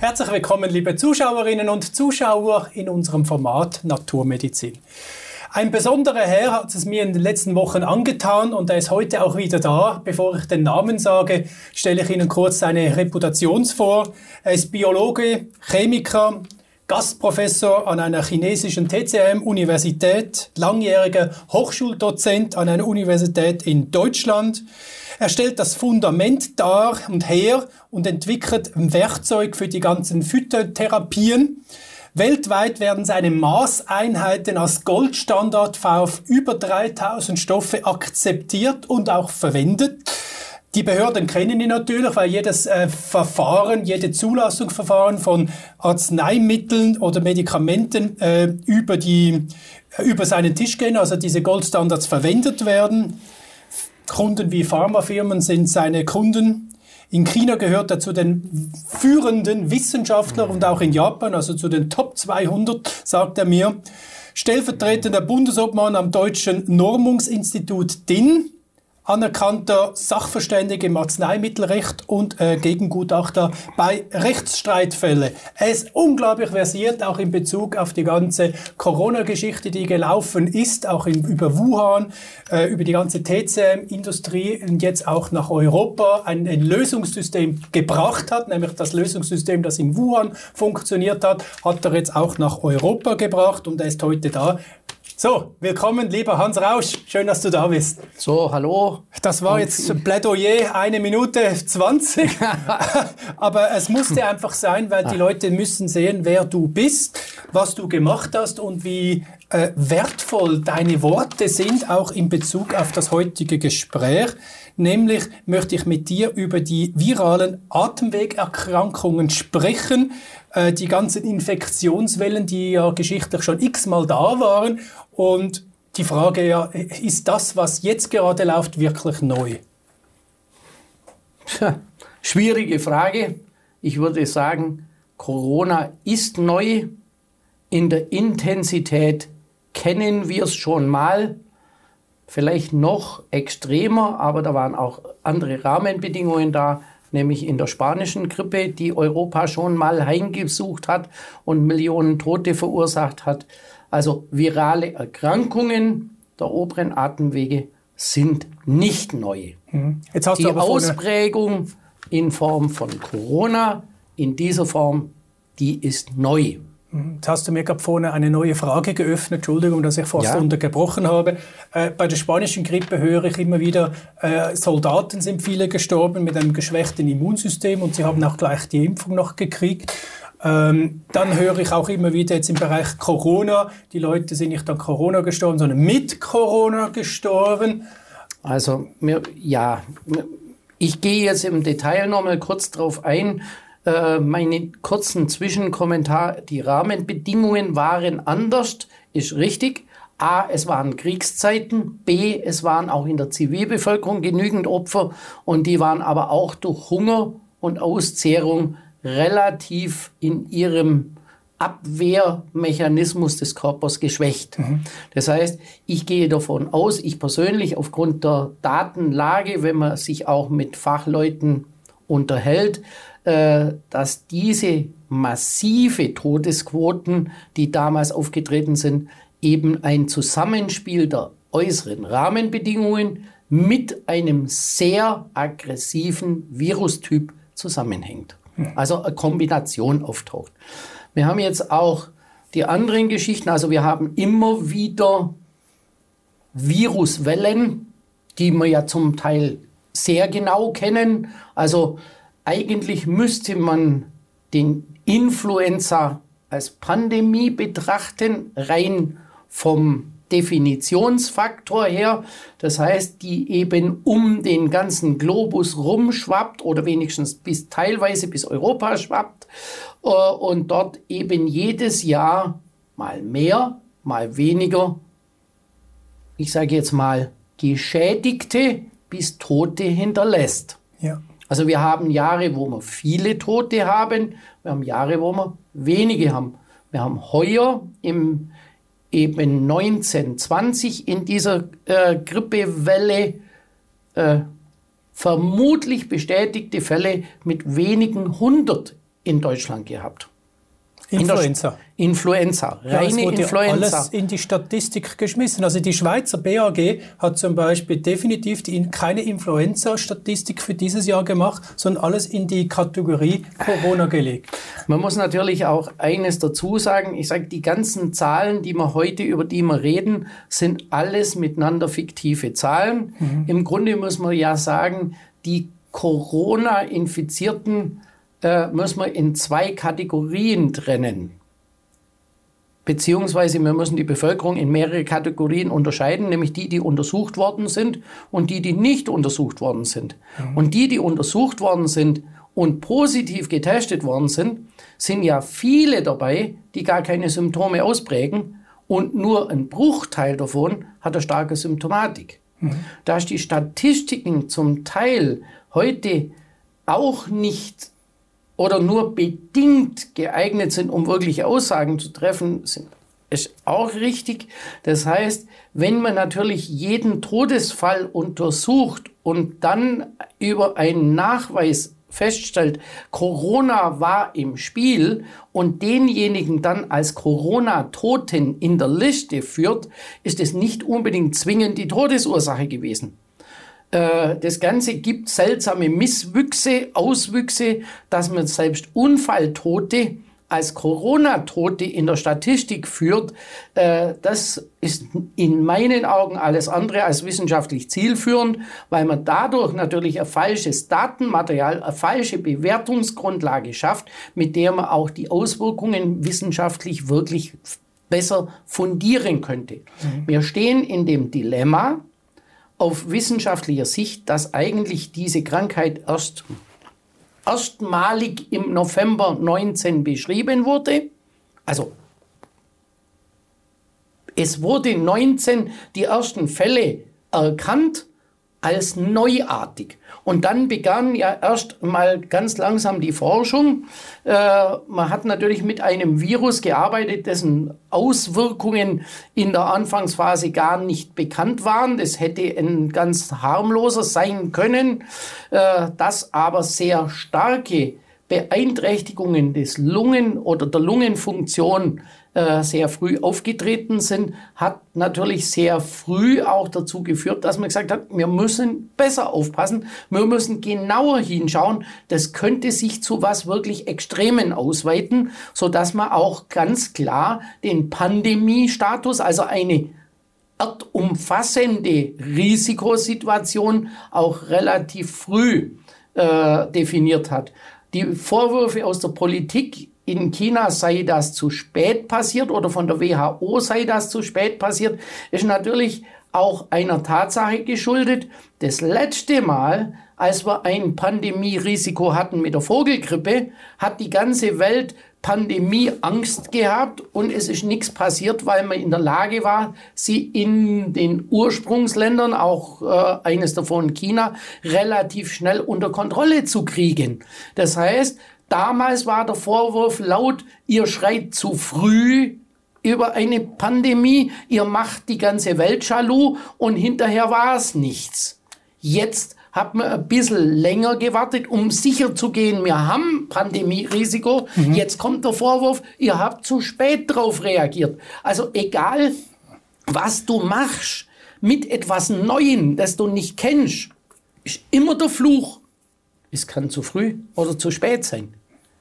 Herzlich willkommen, liebe Zuschauerinnen und Zuschauer in unserem Format Naturmedizin. Ein besonderer Herr hat es mir in den letzten Wochen angetan und er ist heute auch wieder da. Bevor ich den Namen sage, stelle ich Ihnen kurz seine Reputation vor. Er ist Biologe, Chemiker, Gastprofessor an einer chinesischen TCM-Universität, langjähriger Hochschuldozent an einer Universität in Deutschland. Er stellt das Fundament dar und her und entwickelt ein Werkzeug für die ganzen Phytotherapien. Weltweit werden seine Maßeinheiten als Goldstandard auf über 3000 Stoffe akzeptiert und auch verwendet. Die Behörden kennen ihn natürlich, weil jedes Verfahren, jede Zulassungsverfahren von Arzneimitteln oder Medikamenten über seinen Tisch gehen, also diese Goldstandards verwendet werden. Kunden wie Pharmafirmen sind seine Kunden. In China gehört er zu den führenden Wissenschaftlern und auch in Japan, also zu den Top 200, sagt er mir. Stellvertretender Bundesobmann am Deutschen Normungsinstitut DIN, anerkannter Sachverständiger im Arzneimittelrecht und Gegengutachter bei Rechtsstreitfällen. Er ist unglaublich versiert, auch in Bezug auf die ganze Corona-Geschichte, die gelaufen ist, auch über Wuhan, über die ganze TCM-Industrie und jetzt auch nach Europa ein Lösungssystem gebracht hat, nämlich das Lösungssystem, das in Wuhan funktioniert hat, hat er jetzt auch nach Europa gebracht und er ist heute da. So, willkommen, lieber Hans Rausch. Schön, dass du da bist. So, hallo. Das war jetzt Plädoyer 1 Minute 20. Aber es musste einfach sein, weil die Leute müssen sehen, wer du bist, was du gemacht hast und wie wertvoll deine Worte sind, auch in Bezug auf das heutige Gespräch. Nämlich möchte ich mit dir über die viralen Atemwegerkrankungen sprechen, die ganzen Infektionswellen, die ja geschichtlich schon x-mal da waren. Und die Frage ja, ist das, was jetzt gerade läuft, wirklich neu? Schwierige Frage. Ich würde sagen, Corona ist neu. In der Intensität kennen wir es schon mal. Vielleicht noch extremer, aber da waren auch andere Rahmenbedingungen da, nämlich in der spanischen Grippe, die Europa schon mal heimgesucht hat und Millionen Tote verursacht hat. Also virale Erkrankungen der oberen Atemwege sind nicht neu. Jetzt hast die du aber Ausprägung in Form von Corona, in dieser Form, die ist neu. Jetzt hast du mir gerade vorne eine neue Frage geöffnet. Entschuldigung, dass ich fast untergebrochen habe. Bei der spanischen Grippe höre ich immer wieder, Soldaten sind viele gestorben mit einem geschwächten Immunsystem und sie haben auch gleich die Impfung noch gekriegt. Dann höre ich auch immer wieder jetzt im Bereich Corona, die Leute sind nicht an Corona gestorben, sondern mit Corona gestorben. Also, ich gehe jetzt im Detail noch mal kurz drauf ein. Meinen kurzen Zwischenkommentar, die Rahmenbedingungen waren anders, ist richtig. A, es waren Kriegszeiten, B, es waren auch in der Zivilbevölkerung genügend Opfer und die waren aber auch durch Hunger und Auszehrung relativ in ihrem Abwehrmechanismus des Körpers geschwächt. Das heißt, ich gehe davon aus, ich persönlich aufgrund der Datenlage, wenn man sich auch mit Fachleuten unterhält, dass diese massive Todesquoten, die damals aufgetreten sind, eben ein Zusammenspiel der äußeren Rahmenbedingungen mit einem sehr aggressiven Virustyp zusammenhängt. Also eine Kombination auftaucht. Wir haben jetzt auch die anderen Geschichten, also wir haben immer wieder Viruswellen, die wir ja zum Teil sehr genau kennen. Also eigentlich müsste man den Influenza als Pandemie betrachten, rein vom Definitionsfaktor her. Das heißt, die eben um den ganzen Globus rumschwappt oder wenigstens teilweise bis Europa schwappt und dort eben jedes Jahr mal mehr, mal weniger, ich sage jetzt mal, Geschädigte bis Tote hinterlässt. Ja. Also wir haben Jahre, wo wir viele Tote haben, wir haben Jahre, wo wir wenige haben. Wir haben heuer im eben 1920 in dieser Grippewelle vermutlich bestätigte Fälle mit wenigen 100 in Deutschland gehabt. Influenza. Influenza, Ja, es reine wurde Influenza. alles in die Statistik geschmissen. Also die Schweizer BAG hat zum Beispiel definitiv keine Influenza-Statistik für dieses Jahr gemacht, sondern alles in die Kategorie Corona gelegt. Man muss natürlich auch eines dazu sagen. Ich sage, die ganzen Zahlen, über die wir reden, sind alles miteinander fiktive Zahlen. Im Grunde muss man ja sagen, die Corona-Infizierten müssen wir in 2 Kategorien trennen. Beziehungsweise wir müssen die Bevölkerung in mehrere Kategorien unterscheiden, nämlich die untersucht worden sind und die nicht untersucht worden sind. Und die untersucht worden sind und positiv getestet worden sind, sind ja viele dabei, die gar keine Symptome ausprägen und nur ein Bruchteil davon hat eine starke Symptomatik. Da die Statistiken zum Teil heute auch nicht oder nur bedingt geeignet sind, um wirkliche Aussagen zu treffen, ist auch richtig. Das heißt, wenn man natürlich jeden Todesfall untersucht und dann über einen Nachweis feststellt, Corona war im Spiel und denjenigen dann als Corona-Toten in der Liste führt, ist es nicht unbedingt zwingend die Todesursache gewesen. Das Ganze gibt seltsame Auswüchse, dass man selbst Unfalltote als Corona-Tote in der Statistik führt. Das ist in meinen Augen alles andere als wissenschaftlich zielführend, weil man dadurch natürlich ein falsches Datenmaterial, eine falsche Bewertungsgrundlage schafft, mit der man auch die Auswirkungen wissenschaftlich wirklich besser fundieren könnte. Wir stehen in dem Dilemma, auf wissenschaftlicher Sicht, dass eigentlich diese Krankheit erstmalig im November 19 beschrieben wurde. Also es wurde 19 die ersten Fälle erkannt als neuartig. Und dann begann ja erst mal ganz langsam die Forschung. Man hat natürlich mit einem Virus gearbeitet, dessen Auswirkungen in der Anfangsphase gar nicht bekannt waren. Das hätte ein ganz harmloser sein können, das aber sehr starke Beeinträchtigungen des Lungen oder der Lungenfunktion sehr früh aufgetreten sind, hat natürlich sehr früh auch dazu geführt, dass man gesagt hat, wir müssen besser aufpassen, wir müssen genauer hinschauen, das könnte sich zu was wirklich Extremen ausweiten, sodass man auch ganz klar den Pandemiestatus, also eine erdumfassende Risikosituation auch relativ früh definiert hat. Die Vorwürfe aus der Politik, in China sei das zu spät passiert oder von der WHO sei das zu spät passiert, ist natürlich auch einer Tatsache geschuldet. Das letzte Mal, als wir ein Pandemierisiko hatten mit der Vogelgrippe, hat die ganze Welt Pandemieangst gehabt und es ist nichts passiert, weil man in der Lage war, sie in den Ursprungsländern, auch eines davon China, relativ schnell unter Kontrolle zu kriegen. Das heißt, damals war der Vorwurf laut, ihr schreit zu früh über eine Pandemie, ihr macht die ganze Welt jaloux und hinterher war es nichts. Jetzt hat man ein bisschen länger gewartet, um sicher zu gehen, wir haben Pandemierisiko. Jetzt kommt der Vorwurf, ihr habt zu spät drauf reagiert. Also egal, was du machst mit etwas Neuem, das du nicht kennst, ist immer der Fluch. Es kann zu früh oder zu spät sein.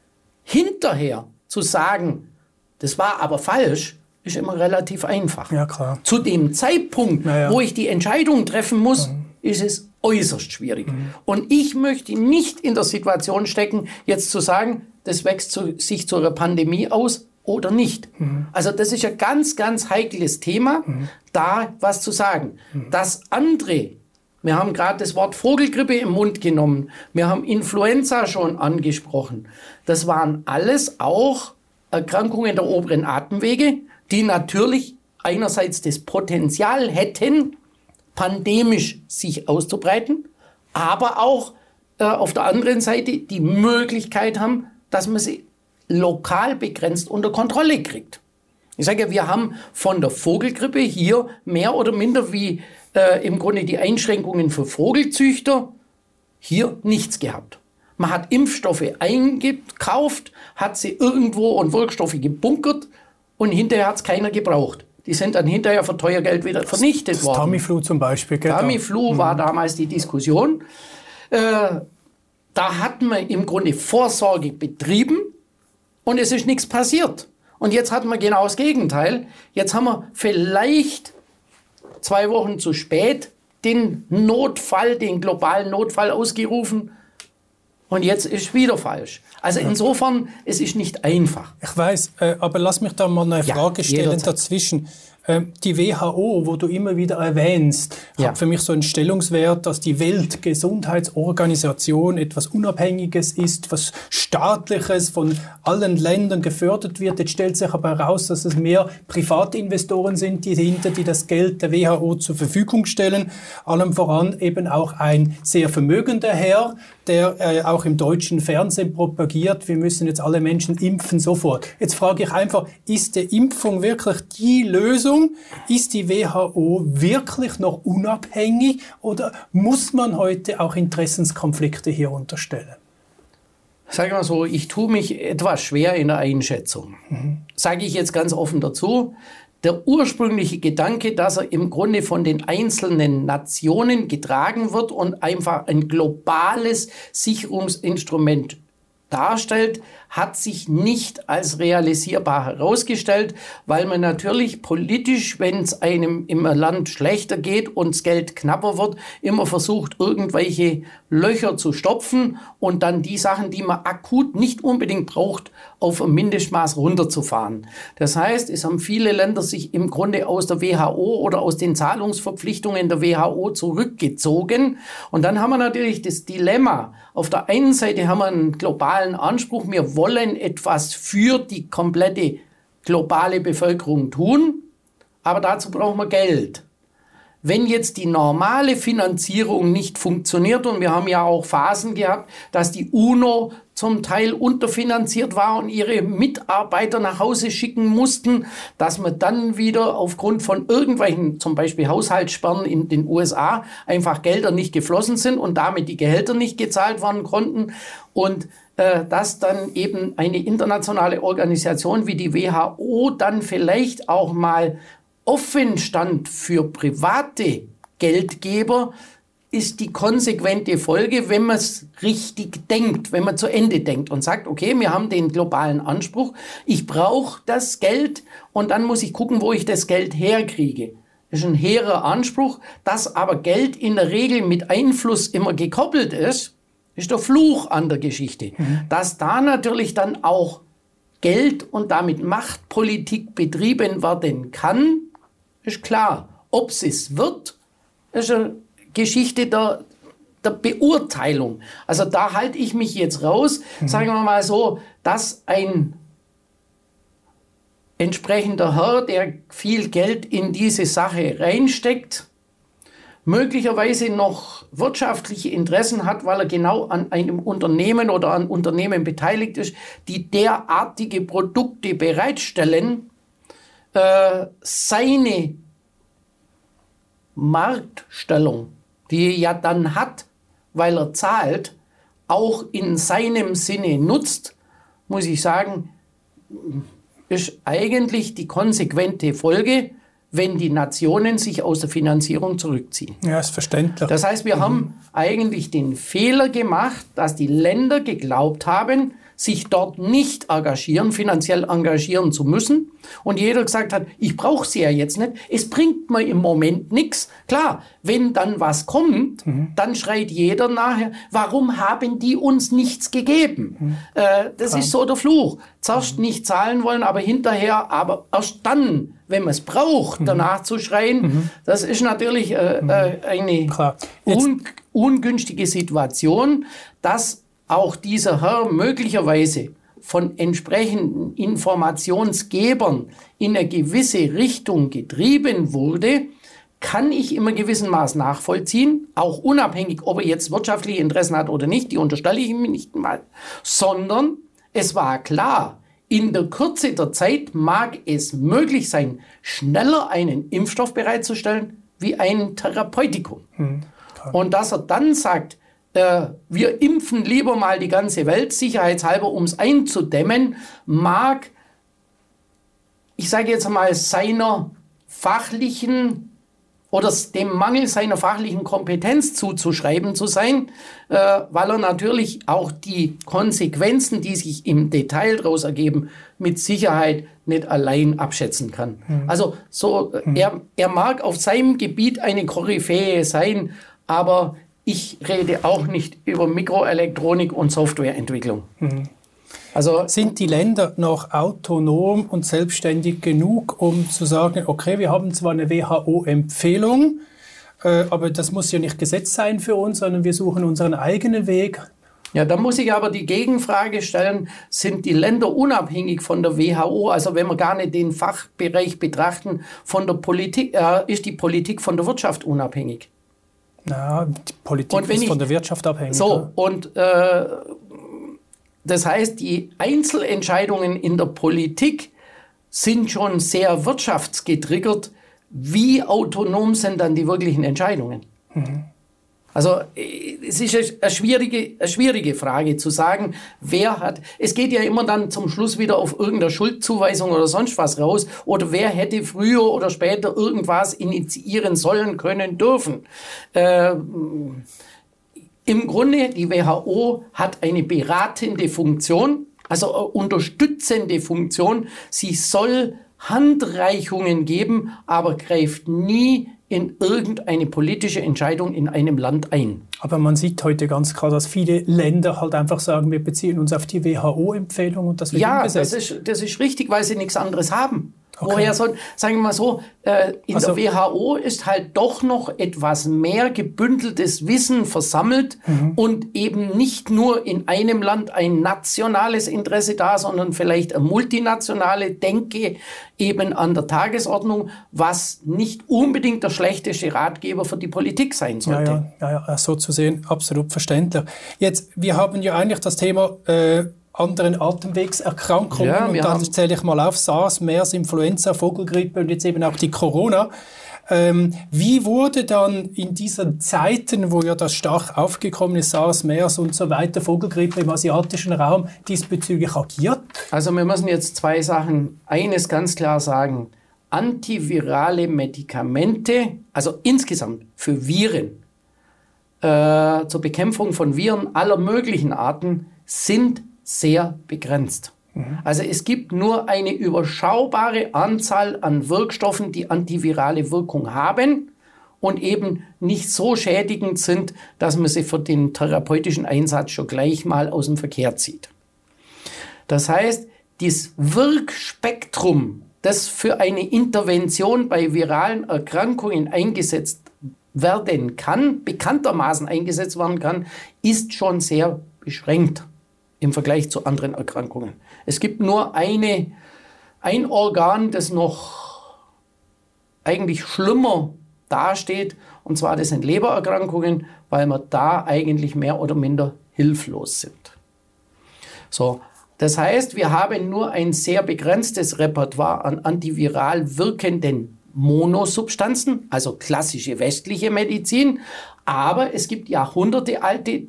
Hinterher zu sagen, das war aber falsch, ist immer relativ einfach. Ja, klar. Zu dem Zeitpunkt, wo ich die Entscheidung treffen muss, ist es äußerst schwierig. Und ich möchte nicht in der Situation stecken, jetzt zu sagen, das wächst sich zu einer Pandemie aus oder nicht. Also das ist ein ganz, ganz heikles Thema, da was zu sagen. Das andere, wir haben gerade das Wort Vogelgrippe im Mund genommen, wir haben Influenza schon angesprochen. Das waren alles auch Erkrankungen der oberen Atemwege, die natürlich einerseits das Potenzial hätten, pandemisch sich auszubreiten, aber auch auf der anderen Seite die Möglichkeit haben, dass man sie lokal begrenzt unter Kontrolle kriegt. Ich sage ja, wir haben von der Vogelgrippe hier mehr oder minder wie im Grunde die Einschränkungen für Vogelzüchter hier nichts gehabt. Man hat Impfstoffe eingekauft, hat sie irgendwo und Wirkstoffe gebunkert und hinterher hat es keiner gebraucht. Die sind dann hinterher für teuer Geld wieder vernichtet worden. Tamiflu zum Beispiel. Tamiflu war damals die Diskussion. Da hat man im Grunde Vorsorge betrieben und es ist nichts passiert. Und jetzt hatten wir genau das Gegenteil. Jetzt haben wir vielleicht 2 Wochen zu spät den Notfall, den globalen Notfall ausgerufen. Und jetzt ist wieder falsch. Also insofern, es ist nicht einfach. Ich weiß, aber lass mich da mal eine Frage stellen dazwischen. Die WHO, wo du immer wieder erwähnst, hat für mich so einen Stellungswert, dass die Weltgesundheitsorganisation etwas Unabhängiges ist, was Staatliches von allen Ländern gefördert wird. Jetzt stellt sich aber heraus, dass es mehr Privatinvestoren sind, die das Geld der WHO zur Verfügung stellen. Allem voran eben auch ein sehr vermögender Herr, der auch im deutschen Fernsehen propagiert, wir müssen jetzt alle Menschen impfen sofort. Jetzt frage ich einfach, ist die Impfung wirklich die Lösung? Ist die WHO wirklich noch unabhängig oder muss man heute auch Interessenskonflikte hier unterstellen? Sagen wir so, ich tue mich etwas schwer in der Einschätzung. Sage ich jetzt ganz offen dazu. Der ursprüngliche Gedanke, dass er im Grunde von den einzelnen Nationen getragen wird und einfach ein globales Sicherungsinstrument darstellt, hat sich nicht als realisierbar herausgestellt, weil man natürlich politisch, wenn es einem im Land schlechter geht und das Geld knapper wird, immer versucht, irgendwelche Löcher zu stopfen und dann die Sachen, die man akut nicht unbedingt braucht, auf ein Mindestmaß runterzufahren. Das heißt, es haben viele Länder sich im Grunde aus der WHO oder aus den Zahlungsverpflichtungen der WHO zurückgezogen. Und dann haben wir natürlich das Dilemma. Auf der einen Seite haben wir einen globalen Anspruch, wir wollen etwas für die komplette globale Bevölkerung tun, aber dazu brauchen wir Geld. Wenn jetzt die normale Finanzierung nicht funktioniert, und wir haben ja auch Phasen gehabt, dass die UNO zum Teil unterfinanziert war und ihre Mitarbeiter nach Hause schicken mussten, dass man dann wieder aufgrund von irgendwelchen, zum Beispiel Haushaltssperren in den USA, einfach Gelder nicht geflossen sind und damit die Gehälter nicht gezahlt werden konnten und dass dann eben eine internationale Organisation wie die WHO dann vielleicht auch mal offen stand für private Geldgeber, ist die konsequente Folge, wenn man es richtig denkt, wenn man zu Ende denkt und sagt, okay, wir haben den globalen Anspruch, ich brauche das Geld und dann muss ich gucken, wo ich das Geld herkriege. Das ist ein hehrer Anspruch, dass aber Geld in der Regel mit Einfluss immer gekoppelt ist der Fluch an der Geschichte. Dass da natürlich dann auch Geld und damit Machtpolitik betrieben werden kann, ist klar. Ob es wird, ist eine Geschichte der Beurteilung. Also da halte ich mich jetzt raus, sagen wir mal so, dass ein entsprechender Herr, der viel Geld in diese Sache reinsteckt, möglicherweise noch wirtschaftliche Interessen hat, weil er genau an einem Unternehmen oder an Unternehmen beteiligt ist, die derartige Produkte bereitstellen, seine Marktstellung, die er ja dann hat, weil er zahlt, auch in seinem Sinne nutzt, muss ich sagen, ist eigentlich die konsequente Folge, wenn die Nationen sich aus der Finanzierung zurückziehen. Ja, ist verständlich. Das heißt, wir haben eigentlich den Fehler gemacht, dass die Länder geglaubt haben, sich dort nicht finanziell engagieren zu müssen. Und jeder gesagt hat, ich brauche sie ja jetzt nicht. Es bringt mir im Moment nichts. Klar, wenn dann was kommt, dann schreit jeder nachher, warum haben die uns nichts gegeben? Das ist so der Fluch. Zuerst nicht zahlen wollen, aber hinterher, aber erst dann, wenn man es braucht, danach zu schreien, das ist natürlich eine ungünstige Situation, dass auch dieser Herr möglicherweise von entsprechenden Informationsgebern in eine gewisse Richtung getrieben wurde, kann ich im gewissen Maß nachvollziehen, auch unabhängig, ob er jetzt wirtschaftliche Interessen hat oder nicht, die unterstelle ich ihm nicht mal, sondern es war klar, in der Kürze der Zeit mag es möglich sein, schneller einen Impfstoff bereitzustellen wie ein Therapeutikum. Und dass er dann sagt, wir impfen lieber mal die ganze Welt, sicherheitshalber, um es einzudämmen, mag, ich sage jetzt mal, seiner fachlichen oder dem Mangel seiner fachlichen Kompetenz zuzuschreiben zu sein, weil er natürlich auch die Konsequenzen, die sich im Detail daraus ergeben, mit Sicherheit nicht allein abschätzen kann. Also so, er mag auf seinem Gebiet eine Koryphäe sein, aber ich rede auch nicht über Mikroelektronik und Softwareentwicklung. Also sind die Länder noch autonom und selbstständig genug, um zu sagen, okay, wir haben zwar eine WHO-Empfehlung, aber das muss ja nicht Gesetz sein für uns, sondern wir suchen unseren eigenen Weg? Ja, da muss ich aber die Gegenfrage stellen, sind die Länder unabhängig von der WHO? Also wenn wir gar nicht den Fachbereich betrachten, von der Politik, ist die Politik von der Wirtschaft unabhängig? Na, die Politik ist von der Wirtschaft abhängig. So, und das heißt, die Einzelentscheidungen in der Politik sind schon sehr wirtschaftsgetriggert. Wie autonom sind dann die wirklichen Entscheidungen? Also es ist eine schwierige Frage zu sagen, wer hat, es geht ja immer dann zum Schluss wieder auf irgendeine Schuldzuweisung oder sonst was raus oder wer hätte früher oder später irgendwas initiieren sollen, können, dürfen. Im Grunde, die WHO hat eine beratende Funktion, also eine unterstützende Funktion. Sie soll Handreichungen geben, aber greift nie in irgendeine politische Entscheidung in einem Land ein. Aber man sieht heute ganz klar, dass viele Länder halt einfach sagen, wir beziehen uns auf die WHO-Empfehlung und das wird umgesetzt. Ja, das ist richtig, weil sie nichts anderes haben. Okay. Woher soll, sagen wir mal so, in der WHO ist halt doch noch etwas mehr gebündeltes Wissen versammelt und eben nicht nur in einem Land ein nationales Interesse da, sondern vielleicht eine multinationale Denke eben an der Tagesordnung, was nicht unbedingt der schlechteste Ratgeber für die Politik sein sollte. Ja, so zu sehen, absolut verständlich. Jetzt, wir haben ja eigentlich das Thema anderen Atemwegserkrankungen. Ja, und dann zähle ich mal auf: SARS, MERS, Influenza, Vogelgrippe und jetzt eben auch die Corona. Wie wurde dann in diesen Zeiten, wo ja das stark aufgekommen ist, SARS, MERS und so weiter, Vogelgrippe im asiatischen Raum, diesbezüglich agiert? Also wir müssen jetzt zwei Sachen, eines ganz klar sagen: Antivirale Medikamente, also insgesamt für Viren, zur Bekämpfung von Viren aller möglichen Arten, sind sehr begrenzt. Also es gibt nur eine überschaubare Anzahl an Wirkstoffen, die antivirale Wirkung haben und eben nicht so schädigend sind, dass man sie für den therapeutischen Einsatz schon gleich mal aus dem Verkehr zieht. Das heißt, das Wirkspektrum, das für eine Intervention bei viralen Erkrankungen eingesetzt werden kann, bekanntermaßen eingesetzt werden kann, ist schon sehr beschränkt im Vergleich zu anderen Erkrankungen. Es gibt nur ein Organ, das noch eigentlich schlimmer dasteht, und zwar das sind Lebererkrankungen, weil wir da eigentlich mehr oder minder hilflos sind. So, das heißt, wir haben nur ein sehr begrenztes Repertoire an antiviral wirkenden Monosubstanzen, also klassische westliche Medizin, aber es gibt jahrhundertealte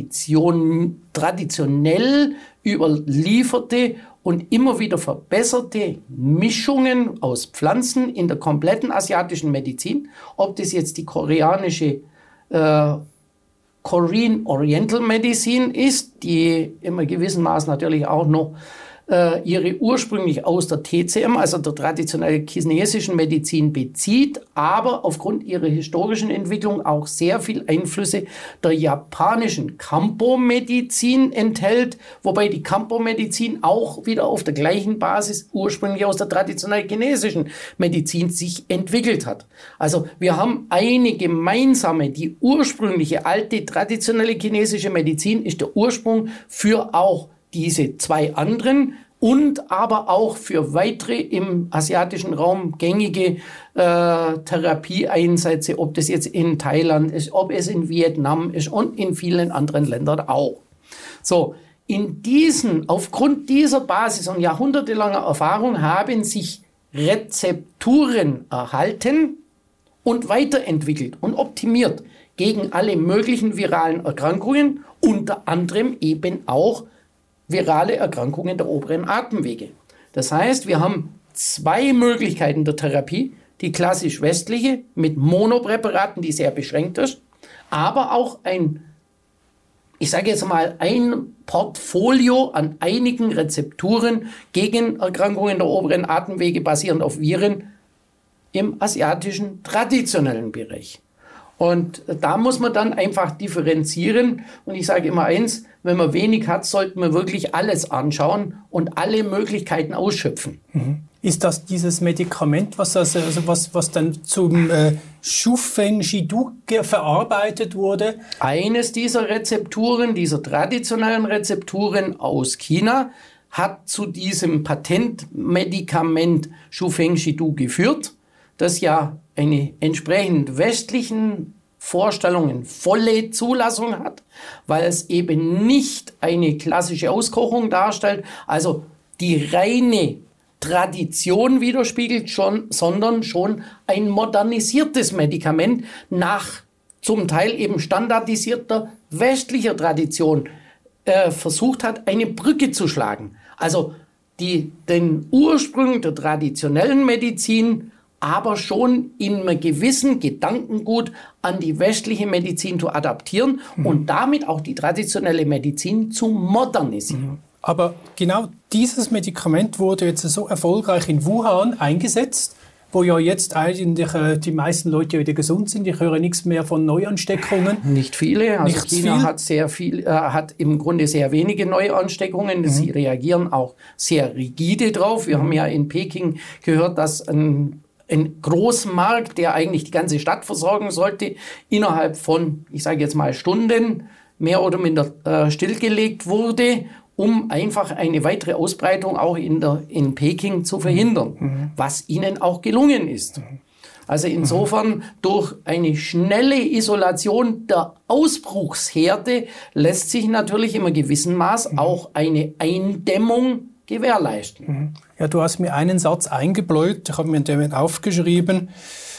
traditionell überlieferte und immer wieder verbesserte Mischungen aus Pflanzen in der kompletten asiatischen Medizin, ob das jetzt die koreanische Korean Oriental Medicine ist, die in einem gewissen Maß natürlich auch noch ihre ursprünglich aus der TCM, also der traditionellen chinesischen Medizin, bezieht, aber aufgrund ihrer historischen Entwicklung auch sehr viel Einflüsse der japanischen Kampo-Medizin enthält, wobei die Kampo-Medizin auch wieder auf der gleichen Basis ursprünglich aus der traditionellen chinesischen Medizin sich entwickelt hat. Also wir haben eine gemeinsame, die ursprüngliche alte traditionelle chinesische Medizin ist der Ursprung für auch diese zwei anderen und aber auch für weitere im asiatischen Raum gängige Therapieeinsätze, ob das jetzt in Thailand ist, ob es in Vietnam ist und in vielen anderen Ländern auch. So, aufgrund dieser Basis und jahrhundertelanger Erfahrung haben sich Rezepturen erhalten, und weiterentwickelt und optimiert gegen alle möglichen viralen Erkrankungen, unter anderem eben auch virale Erkrankungen der oberen Atemwege. Das heißt, wir haben 2 Möglichkeiten der Therapie, die klassisch westliche mit Monopräparaten, die sehr beschränkt ist, aber auch ein Portfolio an einigen Rezepturen gegen Erkrankungen der oberen Atemwege basierend auf Viren im asiatischen traditionellen Bereich. Und da muss man dann einfach differenzieren. Und ich sage immer eins, wenn man wenig hat, sollte man wirklich alles anschauen und alle Möglichkeiten ausschöpfen. Ist das dieses Medikament, was dann zum Shufeng-Shidou verarbeitet wurde? Eines dieser Rezepturen, dieser traditionellen Rezepturen aus China, hat zu diesem Patentmedikament Shufeng-Shidou geführt, das ja eine entsprechend westlichen Vorstellungen volle Zulassung hat, weil es eben nicht eine klassische Auskochung darstellt, also die reine Tradition widerspiegelt, sondern schon ein modernisiertes Medikament nach zum Teil eben standardisierter westlicher Tradition versucht hat, eine Brücke zu schlagen. Also den Ursprung der traditionellen Medizin, aber schon in einem gewissen Gedankengut an die westliche Medizin zu adaptieren und damit auch die traditionelle Medizin zu modernisieren. Aber genau dieses Medikament wurde jetzt so erfolgreich in Wuhan eingesetzt, wo ja jetzt eigentlich die meisten Leute wieder gesund sind. Ich höre nichts mehr von Neuansteckungen. Nicht viele. Also China hat im Grunde sehr wenige Neuansteckungen. Sie reagieren auch sehr rigide drauf. Wir haben ja in Peking gehört, dass ein Großmarkt, der eigentlich die ganze Stadt versorgen sollte, innerhalb von, ich sage jetzt mal, Stunden mehr oder minder stillgelegt wurde, um einfach eine weitere Ausbreitung auch in Peking zu verhindern, was ihnen auch gelungen ist. Also insofern durch eine schnelle Isolation der Ausbruchsherde lässt sich natürlich in einem gewissen Maß auch eine Eindämmung gewährleisten. Ja, du hast mir einen Satz eingebläut, ich habe mir den aufgeschrieben.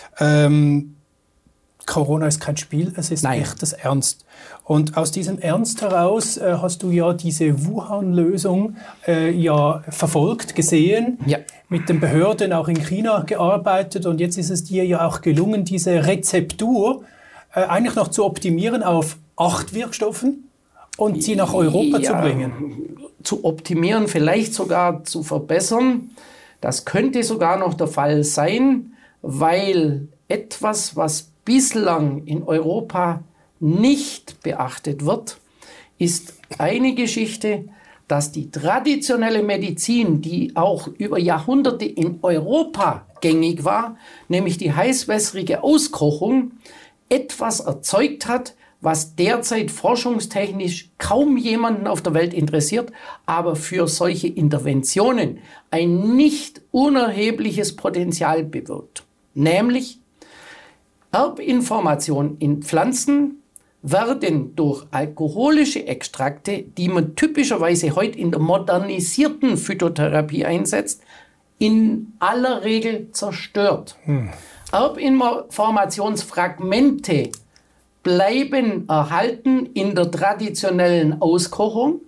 Corona ist kein Spiel, es ist echtes Ernst. Und aus diesem Ernst heraus hast du ja diese Wuhan-Lösung verfolgt, gesehen, mit den Behörden auch in China gearbeitet und jetzt ist es dir ja auch gelungen, diese Rezeptur eigentlich noch zu optimieren auf 8 Wirkstoffen und sie nach Europa zu bringen. Zu optimieren, vielleicht sogar zu verbessern. Das könnte sogar noch der Fall sein, weil etwas, was bislang in Europa nicht beachtet wird, ist eine Geschichte, dass die traditionelle Medizin, die auch über Jahrhunderte in Europa gängig war, nämlich die heißwässrige Auskochung, etwas erzeugt hat, was derzeit forschungstechnisch kaum jemanden auf der Welt interessiert, aber für solche Interventionen ein nicht unerhebliches Potenzial bewirkt. Nämlich Erbinformationen in Pflanzen werden durch alkoholische Extrakte, die man typischerweise heute in der modernisierten Phytotherapie einsetzt, in aller Regel zerstört. Erbinformationsfragmente bleiben erhalten in der traditionellen Auskochung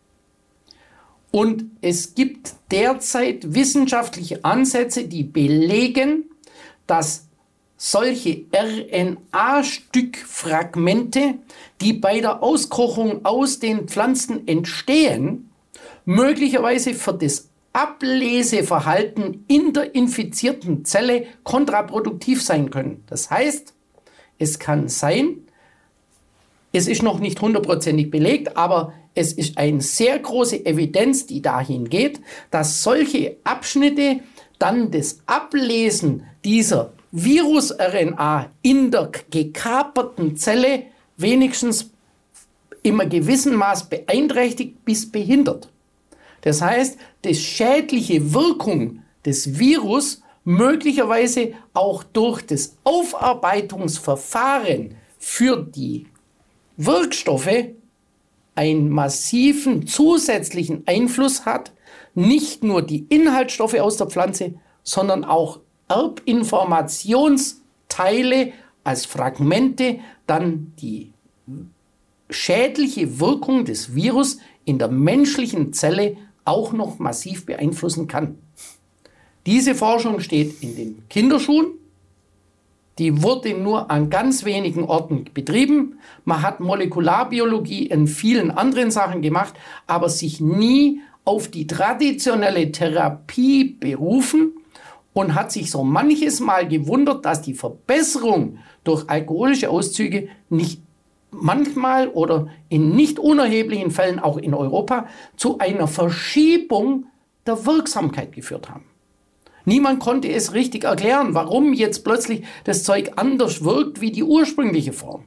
und es gibt derzeit wissenschaftliche Ansätze, die belegen, dass solche RNA-Stückfragmente, die bei der Auskochung aus den Pflanzen entstehen, möglicherweise für das Ableseverhalten in der infizierten Zelle kontraproduktiv sein können. Das heißt, es kann sein, es ist noch nicht 100%ig belegt, aber es ist eine sehr große Evidenz, die dahin geht, dass solche Abschnitte dann das Ablesen dieser Virus-RNA in der gekaperten Zelle wenigstens in einem gewissen Maß beeinträchtigt bis behindert. Das heißt, die schädliche Wirkung des Virus möglicherweise auch durch das Aufarbeitungsverfahren für die Wirkstoffe einen massiven zusätzlichen Einfluss hat, nicht nur die Inhaltsstoffe aus der Pflanze, sondern auch Erbinformationsfragmente Teile, als Fragmente dann die schädliche Wirkung des Virus in der menschlichen Zelle auch noch massiv beeinflussen kann. Diese Forschung steht in den Kinderschuhen. Die wurde nur an ganz wenigen Orten betrieben. Man hat Molekularbiologie in vielen anderen Sachen gemacht, aber sich nie auf die traditionelle Therapie berufen und hat sich so manches Mal gewundert, dass die Verbesserung durch alkoholische Auszüge nicht manchmal oder in nicht unerheblichen Fällen auch in Europa zu einer Verschiebung der Wirksamkeit geführt haben. Niemand konnte es richtig erklären, warum jetzt plötzlich das Zeug anders wirkt wie die ursprüngliche Form.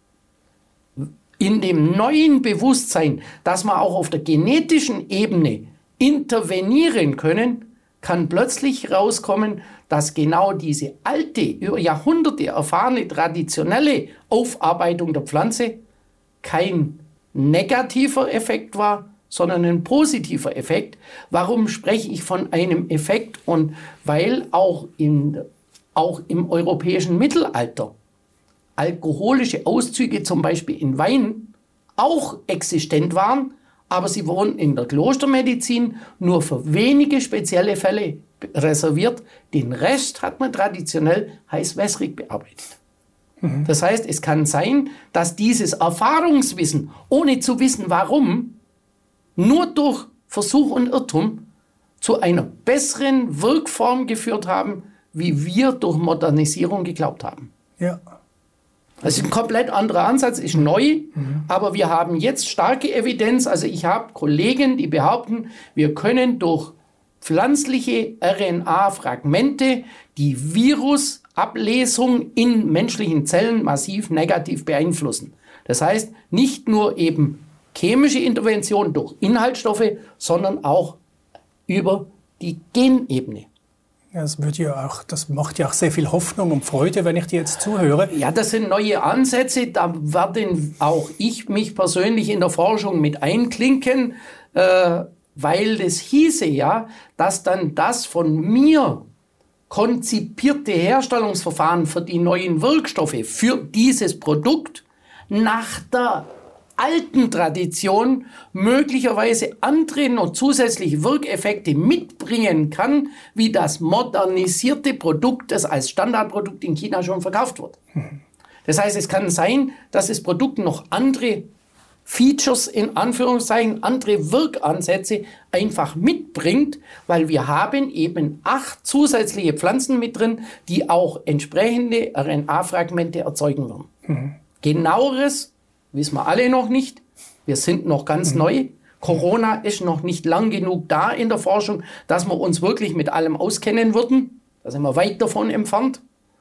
In dem neuen Bewusstsein, dass wir auch auf der genetischen Ebene intervenieren können, kann plötzlich rauskommen, dass genau diese alte, über Jahrhunderte erfahrene, traditionelle Aufarbeitung der Pflanze kein negativer Effekt war, sondern ein positiver Effekt. Warum spreche ich von einem Effekt? Und weil auch im europäischen Mittelalter alkoholische Auszüge, zum Beispiel in Wein, auch existent waren, aber sie wurden in der Klostermedizin nur für wenige spezielle Fälle reserviert. Den Rest hat man traditionell heißwässrig bearbeitet. Das heißt, es kann sein, dass dieses Erfahrungswissen, ohne zu wissen warum, nur durch Versuch und Irrtum zu einer besseren Wirkform geführt haben, wie wir durch Modernisierung geglaubt haben. Ja. Das ist ein komplett anderer Ansatz, ist neu, aber wir haben jetzt starke Evidenz. Also ich habe Kollegen, die behaupten, wir können durch pflanzliche RNA-Fragmente die Virusablesung in menschlichen Zellen massiv negativ beeinflussen. Das heißt, nicht nur eben chemische Intervention durch Inhaltsstoffe, sondern auch über die Genebene. Ja, das macht ja auch sehr viel Hoffnung und Freude, wenn ich dir jetzt zuhöre. Ja, das sind neue Ansätze. Da werden auch ich mich persönlich in der Forschung mit einklinken, weil das hieße ja, dass dann das von mir konzipierte Herstellungsverfahren für die neuen Wirkstoffe, für dieses Produkt nach der alten Tradition möglicherweise andere noch zusätzliche Wirkeffekte mitbringen kann, wie das modernisierte Produkt, das als Standardprodukt in China schon verkauft wird. Das heißt, es kann sein, dass das Produkt noch andere Features, in Anführungszeichen, andere Wirkansätze einfach mitbringt, weil wir haben eben 8 zusätzliche Pflanzen mit drin, die auch entsprechende RNA-Fragmente erzeugen werden. Genaueres wissen wir alle noch nicht. Wir sind noch ganz neu. Corona ist noch nicht lang genug da in der Forschung, dass wir uns wirklich mit allem auskennen würden. Da sind wir weit davon entfernt.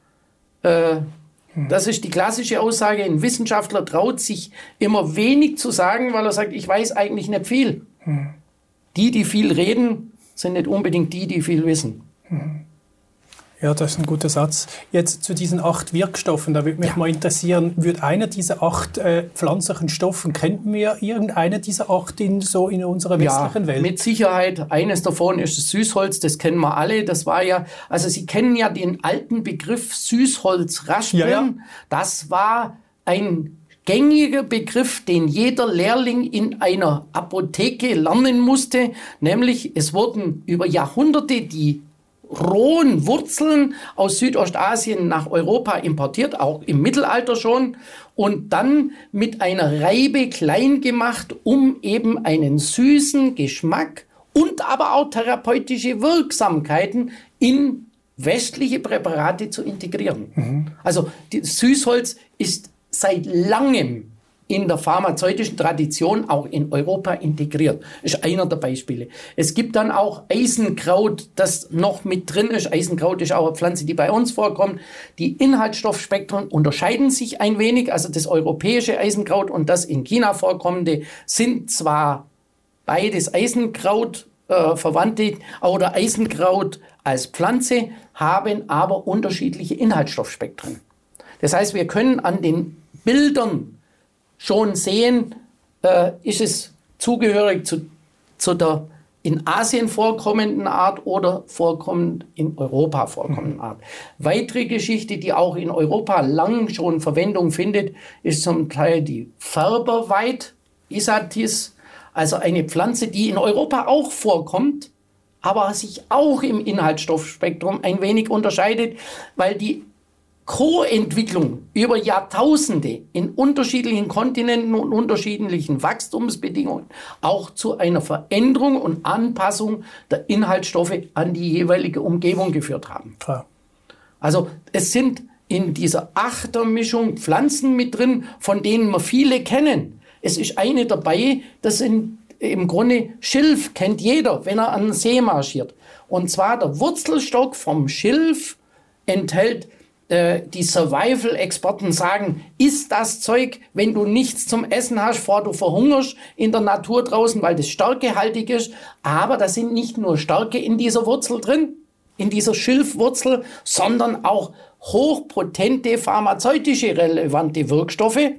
Das ist die klassische Aussage. Ein Wissenschaftler traut sich immer wenig zu sagen, weil er sagt, ich weiß eigentlich nicht viel. Die viel reden, sind nicht unbedingt die viel wissen. Ja, das ist ein guter Satz. Jetzt zu diesen 8 Wirkstoffen, da würde mich mal interessieren, wird einer dieser 8 pflanzlichen Stoffen, kennt wir irgendeine dieser 8 in unserer westlichen Welt? Mit Sicherheit. Eines davon ist das Süßholz, das kennen wir alle. Das war ja, also Sie kennen ja den alten Begriff Süßholzraspeln. Ja. Das war ein gängiger Begriff, den jeder Lehrling in einer Apotheke lernen musste. Nämlich, es wurden über Jahrhunderte die rohen Wurzeln aus Südostasien nach Europa importiert, auch im Mittelalter schon, und dann mit einer Reibe klein gemacht, um eben einen süßen Geschmack und aber auch therapeutische Wirksamkeiten in westliche Präparate zu integrieren. Also Süßholz ist seit langem in der pharmazeutischen Tradition auch in Europa integriert. Ist einer der Beispiele. Es gibt dann auch Eisenkraut, das noch mit drin ist. Eisenkraut ist auch eine Pflanze, die bei uns vorkommt. Die Inhaltsstoffspektren unterscheiden sich ein wenig. Also das europäische Eisenkraut und das in China vorkommende sind zwar beides Eisenkraut, Verwandte oder Eisenkraut als Pflanze, haben aber unterschiedliche Inhaltsstoffspektren. Das heißt, wir können an den Bildern schon sehen, ist es zugehörig zu der in Asien vorkommenden Art oder in Europa vorkommenden Art. Weitere Geschichte, die auch in Europa lang schon Verwendung findet, ist zum Teil die Färberweid, Isatis, also eine Pflanze, die in Europa auch vorkommt, aber sich auch im Inhaltsstoffspektrum ein wenig unterscheidet, weil die Co-Entwicklung über Jahrtausende in unterschiedlichen Kontinenten und unterschiedlichen Wachstumsbedingungen auch zu einer Veränderung und Anpassung der Inhaltsstoffe an die jeweilige Umgebung geführt haben. Klar. Also es sind in dieser Achtermischung Pflanzen mit drin, von denen wir viele kennen. Es ist eine dabei, das sind im Grunde Schilf, kennt jeder, wenn er an den See marschiert. Und zwar der Wurzelstock vom Schilf enthält, die Survival-Experten sagen, isst das Zeug, wenn du nichts zum Essen hast, bevor du verhungerst in der Natur draußen, weil das stärkehaltig ist. Aber da sind nicht nur Stärke in dieser Wurzel drin, in dieser Schilfwurzel, sondern auch hochpotente pharmazeutische relevante Wirkstoffe.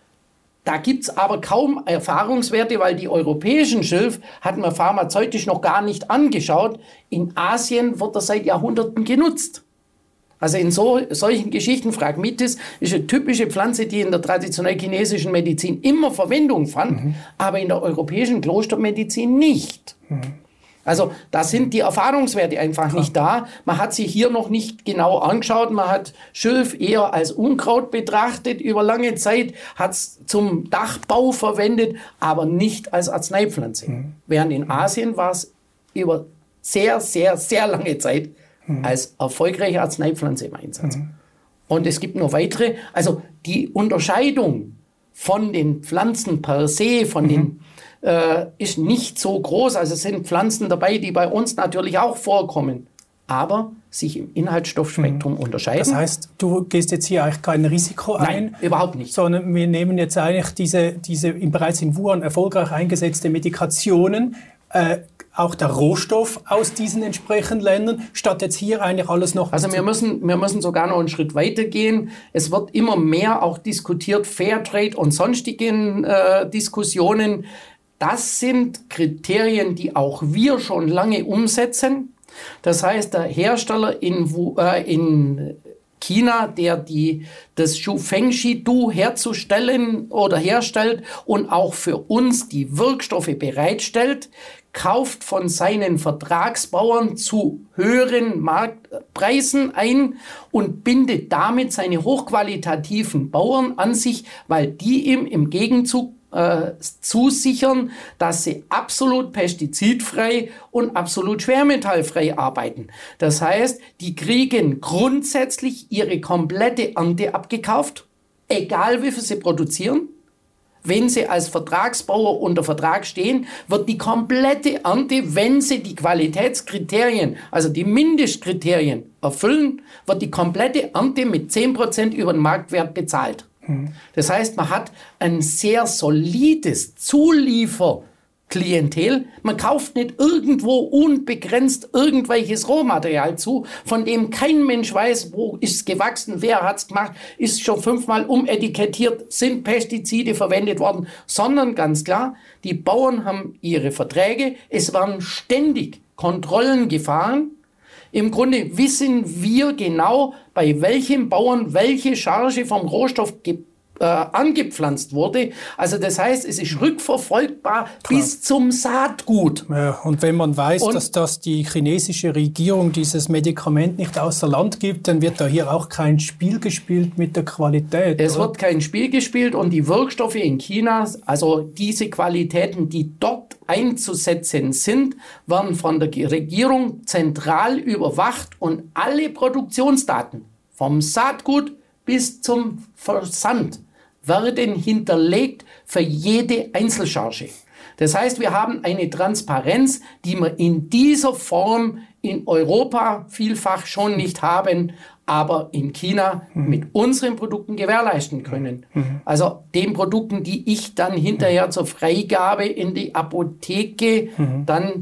Da gibt's aber kaum Erfahrungswerte, weil die europäischen Schilf hatten wir pharmazeutisch noch gar nicht angeschaut. In Asien wird das seit Jahrhunderten genutzt. Also in solchen Geschichten, Phragmites ist eine typische Pflanze, die in der traditionell chinesischen Medizin immer Verwendung fand, aber in der europäischen Klostermedizin nicht. Also da sind die Erfahrungswerte einfach nicht da. Man hat sich hier noch nicht genau angeschaut. Man hat Schilf eher als Unkraut betrachtet über lange Zeit, hat es zum Dachbau verwendet, aber nicht als Arzneipflanze. Während in Asien war es über sehr, sehr, sehr lange Zeit als erfolgreiche Arzneipflanze im Einsatz. Und es gibt noch weitere, also die Unterscheidung von den Pflanzen per se, von den ist nicht so groß. Also es sind Pflanzen dabei, die bei uns natürlich auch vorkommen, aber sich im Inhaltsstoffspektrum unterscheiden. Das heißt, du gehst jetzt hier eigentlich kein Risiko ein? Nein, überhaupt nicht. Sondern wir nehmen jetzt eigentlich diese bereits in Wuhan erfolgreich eingesetzte Medikationen, auch der Rohstoff aus diesen entsprechenden Ländern, statt jetzt hier eigentlich alles noch... Also wir müssen sogar noch einen Schritt weiter gehen. Es wird immer mehr auch diskutiert, Fairtrade und sonstigen Diskussionen. Das sind Kriterien, die auch wir schon lange umsetzen. Das heißt, der Hersteller in China, der das Shufengshi-Du herzustellen oder herstellt und auch für uns die Wirkstoffe bereitstellt, kauft von seinen Vertragsbauern zu höheren Marktpreisen ein und bindet damit seine hochqualitativen Bauern an sich, weil die ihm im Gegenzug zusichern, dass sie absolut pestizidfrei und absolut schwermetallfrei arbeiten. Das heißt, die kriegen grundsätzlich ihre komplette Ernte abgekauft, egal wie viel sie produzieren. Wenn sie als Vertragsbauer unter Vertrag stehen, wird die komplette Ernte, wenn sie die Qualitätskriterien, also die Mindestkriterien erfüllen, wird die komplette Ernte mit 10% über den Marktwert bezahlt. Das heißt, man hat ein sehr solides Zulieferklientel. Man kauft nicht irgendwo unbegrenzt irgendwelches Rohmaterial zu, von dem kein Mensch weiß, wo ist es gewachsen, wer hat es gemacht, ist schon 5-mal umetikettiert, sind Pestizide verwendet worden, sondern ganz klar, die Bauern haben ihre Verträge, es waren ständig Kontrollen gefahren. Im Grunde wissen wir genau, bei welchem Bauern welche Charge vom Rohstoff angepflanzt wurde. Also das heißt, es ist rückverfolgbar bis zum Saatgut. Ja, und wenn man weiß, dass die chinesische Regierung dieses Medikament nicht außer Land gibt, dann wird da hier auch kein Spiel gespielt mit der Qualität. Es wird kein Spiel gespielt und die Wirkstoffe in China, also diese Qualitäten, die dort einzusetzen sind, werden von der Regierung zentral überwacht und alle Produktionsdaten vom Saatgut bis zum Versand werden hinterlegt für jede Einzelcharge. Das heißt, wir haben eine Transparenz, die wir in dieser Form in Europa vielfach schon nicht haben, aber in China mit unseren Produkten gewährleisten können. Also den Produkten, die ich dann hinterher zur Freigabe in die Apotheke dann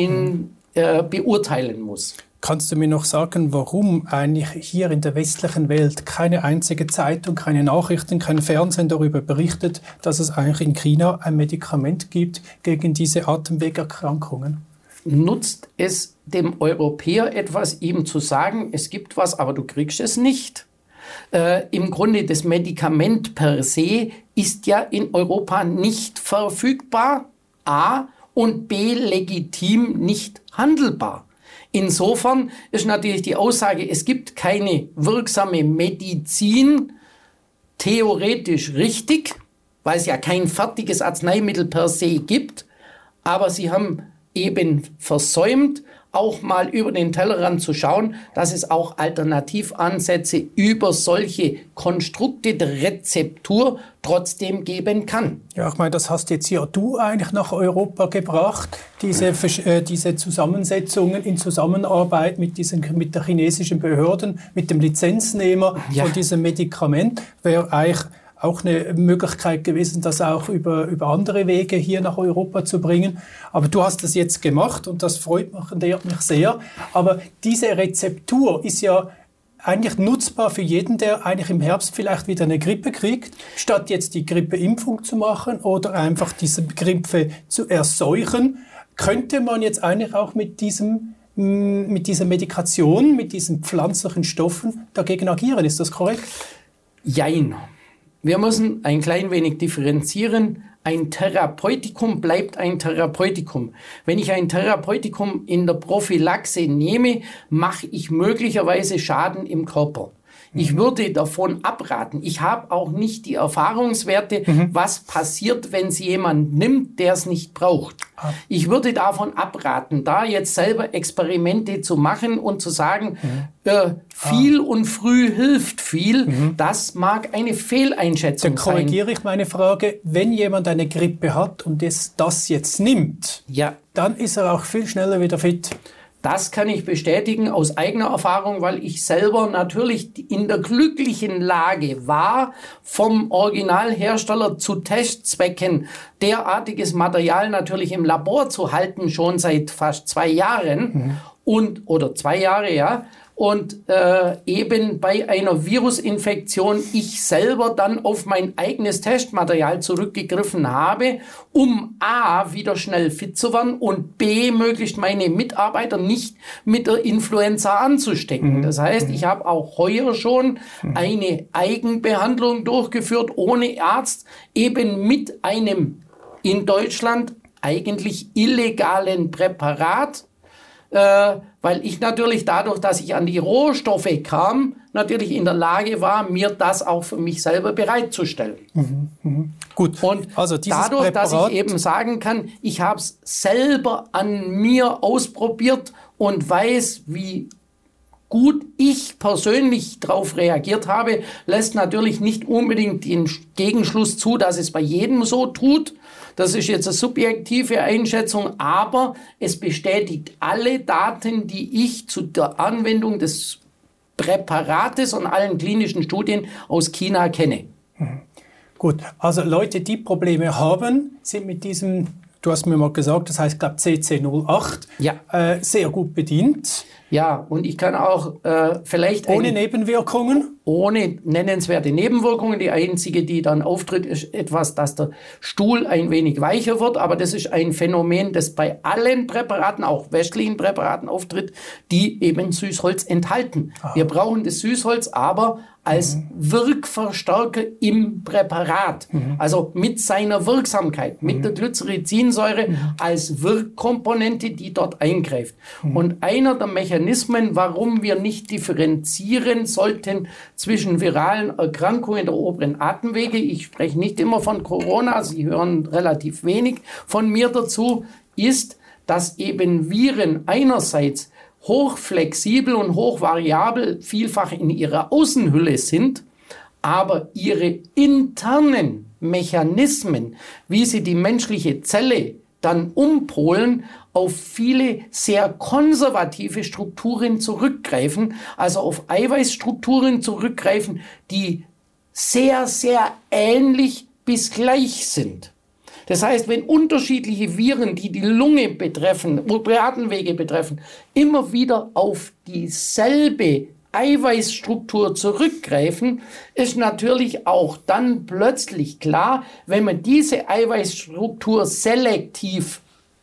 beurteilen muss. Kannst du mir noch sagen, warum eigentlich hier in der westlichen Welt keine einzige Zeitung, keine Nachrichten, kein Fernsehen darüber berichtet, dass es eigentlich in China ein Medikament gibt gegen diese Atemwegerkrankungen? nutzt es dem Europäer etwas, ihm zu sagen, es gibt was, aber du kriegst es nicht? Im Grunde das Medikament per se ist ja in Europa nicht verfügbar, A, und B, legitim nicht handelbar. Insofern ist natürlich die Aussage, es gibt keine wirksame Medizin, theoretisch richtig, weil es ja kein fertiges Arzneimittel per se gibt, aber sie haben eben versäumt, auch mal über den Tellerrand zu schauen, dass es auch Alternativansätze über solche Konstrukte der Rezeptur trotzdem geben kann. Ja, ich meine, das hast jetzt ja du eigentlich nach Europa gebracht, diese Zusammensetzungen in Zusammenarbeit mit der chinesischen Behörden, mit dem Lizenznehmer von diesem Medikament, wäre eigentlich auch eine Möglichkeit gewesen, das auch über andere Wege hier nach Europa zu bringen. Aber du hast das jetzt gemacht und das freut mich sehr. Aber diese Rezeptur ist ja eigentlich nutzbar für jeden, der eigentlich im Herbst vielleicht wieder eine Grippe kriegt, statt jetzt die Grippeimpfung zu machen oder einfach diese Grippe zu erseuchen, könnte man jetzt eigentlich auch mit dieser Medikation, mit diesen pflanzlichen Stoffen dagegen agieren. Ist das korrekt? Jein. Wir müssen ein klein wenig differenzieren. Ein Therapeutikum bleibt ein Therapeutikum. Wenn ich ein Therapeutikum in der Prophylaxe nehme, mache ich möglicherweise Schaden im Körper. Ich würde davon abraten. Ich habe auch nicht die Erfahrungswerte, was passiert, wenn es jemand nimmt, der es nicht braucht. Ich würde davon abraten, da jetzt selber Experimente zu machen und zu sagen, viel und früh hilft viel. Das mag eine Fehleinschätzung sein. Dann korrigiere ich meine Frage. Wenn jemand eine Grippe hat und das jetzt nimmt, dann ist er auch viel schneller wieder fit. Das kann ich bestätigen aus eigener Erfahrung, weil ich selber natürlich in der glücklichen Lage war, vom Originalhersteller zu Testzwecken derartiges Material natürlich im Labor zu halten, schon seit fast 2 Jahren oder 2 Jahre, ja. Und eben bei einer Virusinfektion ich selber dann auf mein eigenes Testmaterial zurückgegriffen habe, um A, wieder schnell fit zu werden und B, möglichst meine Mitarbeiter nicht mit der Influenza anzustecken. Das heißt, ich habe auch heuer schon eine Eigenbehandlung durchgeführt, ohne Arzt, eben mit einem in Deutschland eigentlich illegalen Präparat, weil ich natürlich dadurch, dass ich an die Rohstoffe kam, natürlich in der Lage war, mir das auch für mich selber bereitzustellen. Gut. Und also dadurch, dass ich eben sagen kann, ich habe es selber an mir ausprobiert und weiß, wie gut ich persönlich darauf reagiert habe, lässt natürlich nicht unbedingt den Gegenschluss zu, dass es bei jedem so tut. Das ist jetzt eine subjektive Einschätzung, aber es bestätigt alle Daten, die ich zu der Anwendung des Präparates und allen klinischen Studien aus China kenne. Gut, also Leute, die Probleme haben, sind mit diesem, du hast mir mal gesagt, das heißt, ich glaube CC08, sehr gut bedient. Ja, und ich kann auch vielleicht... Ohne Nebenwirkungen? Ohne nennenswerte Nebenwirkungen. Die einzige, die dann auftritt, ist etwas, dass der Stuhl ein wenig weicher wird. Aber das ist ein Phänomen, das bei allen Präparaten, auch westlichen Präparaten auftritt, die eben Süßholz enthalten. Wir brauchen das Süßholz aber als Wirkverstärker im Präparat. Also mit seiner Wirksamkeit, mit der Glycerinsäure als Wirkkomponente, die dort eingreift. Und einer der Mechanismen, warum wir nicht differenzieren sollten zwischen viralen Erkrankungen der oberen Atemwege, ich spreche nicht immer von Corona, Sie hören relativ wenig von mir dazu, ist, dass eben Viren einerseits hochflexibel und hochvariabel vielfach in ihrer Außenhülle sind, aber ihre internen Mechanismen, wie sie die menschliche Zelle dann umpolen, auf viele sehr konservative Strukturen zurückgreifen, also auf Eiweißstrukturen zurückgreifen, die sehr, sehr ähnlich bis gleich sind. Das heißt, wenn unterschiedliche Viren, die die Lunge betreffen, Atemwege betreffen, immer wieder auf dieselbe Eiweißstruktur zurückgreifen, ist natürlich auch dann plötzlich klar, wenn man diese Eiweißstruktur selektiv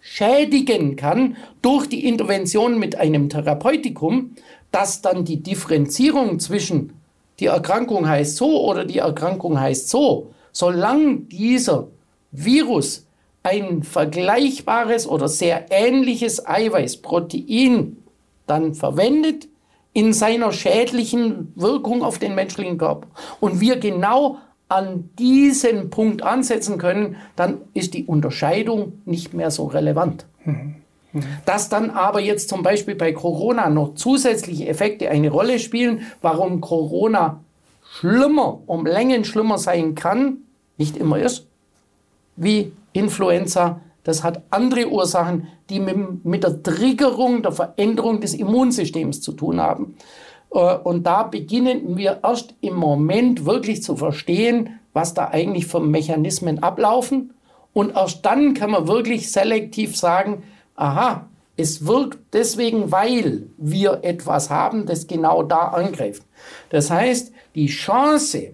schädigen kann durch die Intervention mit einem Therapeutikum, dass dann die Differenzierung zwischen die Erkrankung heißt so oder die Erkrankung heißt so, solange dieser Virus ein vergleichbares oder sehr ähnliches Eiweißprotein dann verwendet in seiner schädlichen Wirkung auf den menschlichen Körper und wir genau an diesen Punkt ansetzen können, dann ist die Unterscheidung nicht mehr so relevant. Dass dann aber jetzt zum Beispiel bei Corona noch zusätzliche Effekte eine Rolle spielen, warum Corona um Längen schlimmer sein kann, nicht immer ist, wie Influenza, das hat andere Ursachen, die mit der Triggerung, der Veränderung des Immunsystems zu tun haben. Und da beginnen wir erst im Moment wirklich zu verstehen, was da eigentlich für Mechanismen ablaufen. Und erst dann kann man wirklich selektiv sagen, aha, es wirkt deswegen, weil wir etwas haben, das genau da angreift. Das heißt, die Chance,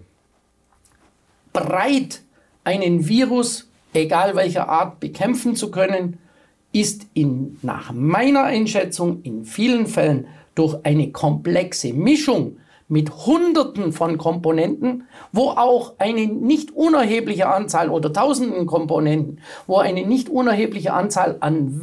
breit einen Virus, egal welcher Art, bekämpfen zu können, ist nach meiner Einschätzung in vielen Fällen durch eine komplexe Mischung mit Hunderten von Komponenten, wo auch eine nicht unerhebliche Anzahl oder Tausenden Komponenten, wo eine nicht unerhebliche Anzahl an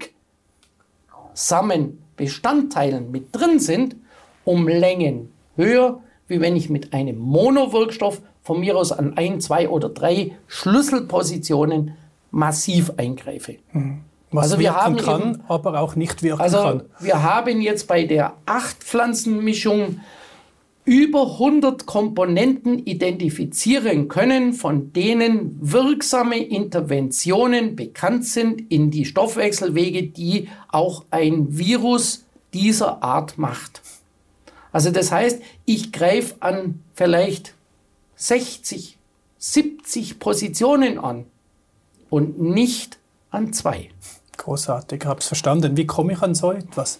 wirksamen Bestandteilen mit drin sind, um Längen höher, wie wenn ich mit einem Monowirkstoff von mir aus an 1, 2 oder 3 Schlüsselpositionen massiv eingreife. Was also wir haben kann, aber auch nicht wirken kann. Wir haben jetzt bei der 8-Pflanzenmischung über 100 Komponenten identifizieren können, von denen wirksame Interventionen bekannt sind in die Stoffwechselwege, die auch ein Virus dieser Art macht. Also das heißt, ich greife an vielleicht 60, 70 Positionen an und nicht an 2. Großartig, ich habe es verstanden. Wie komme ich an so etwas?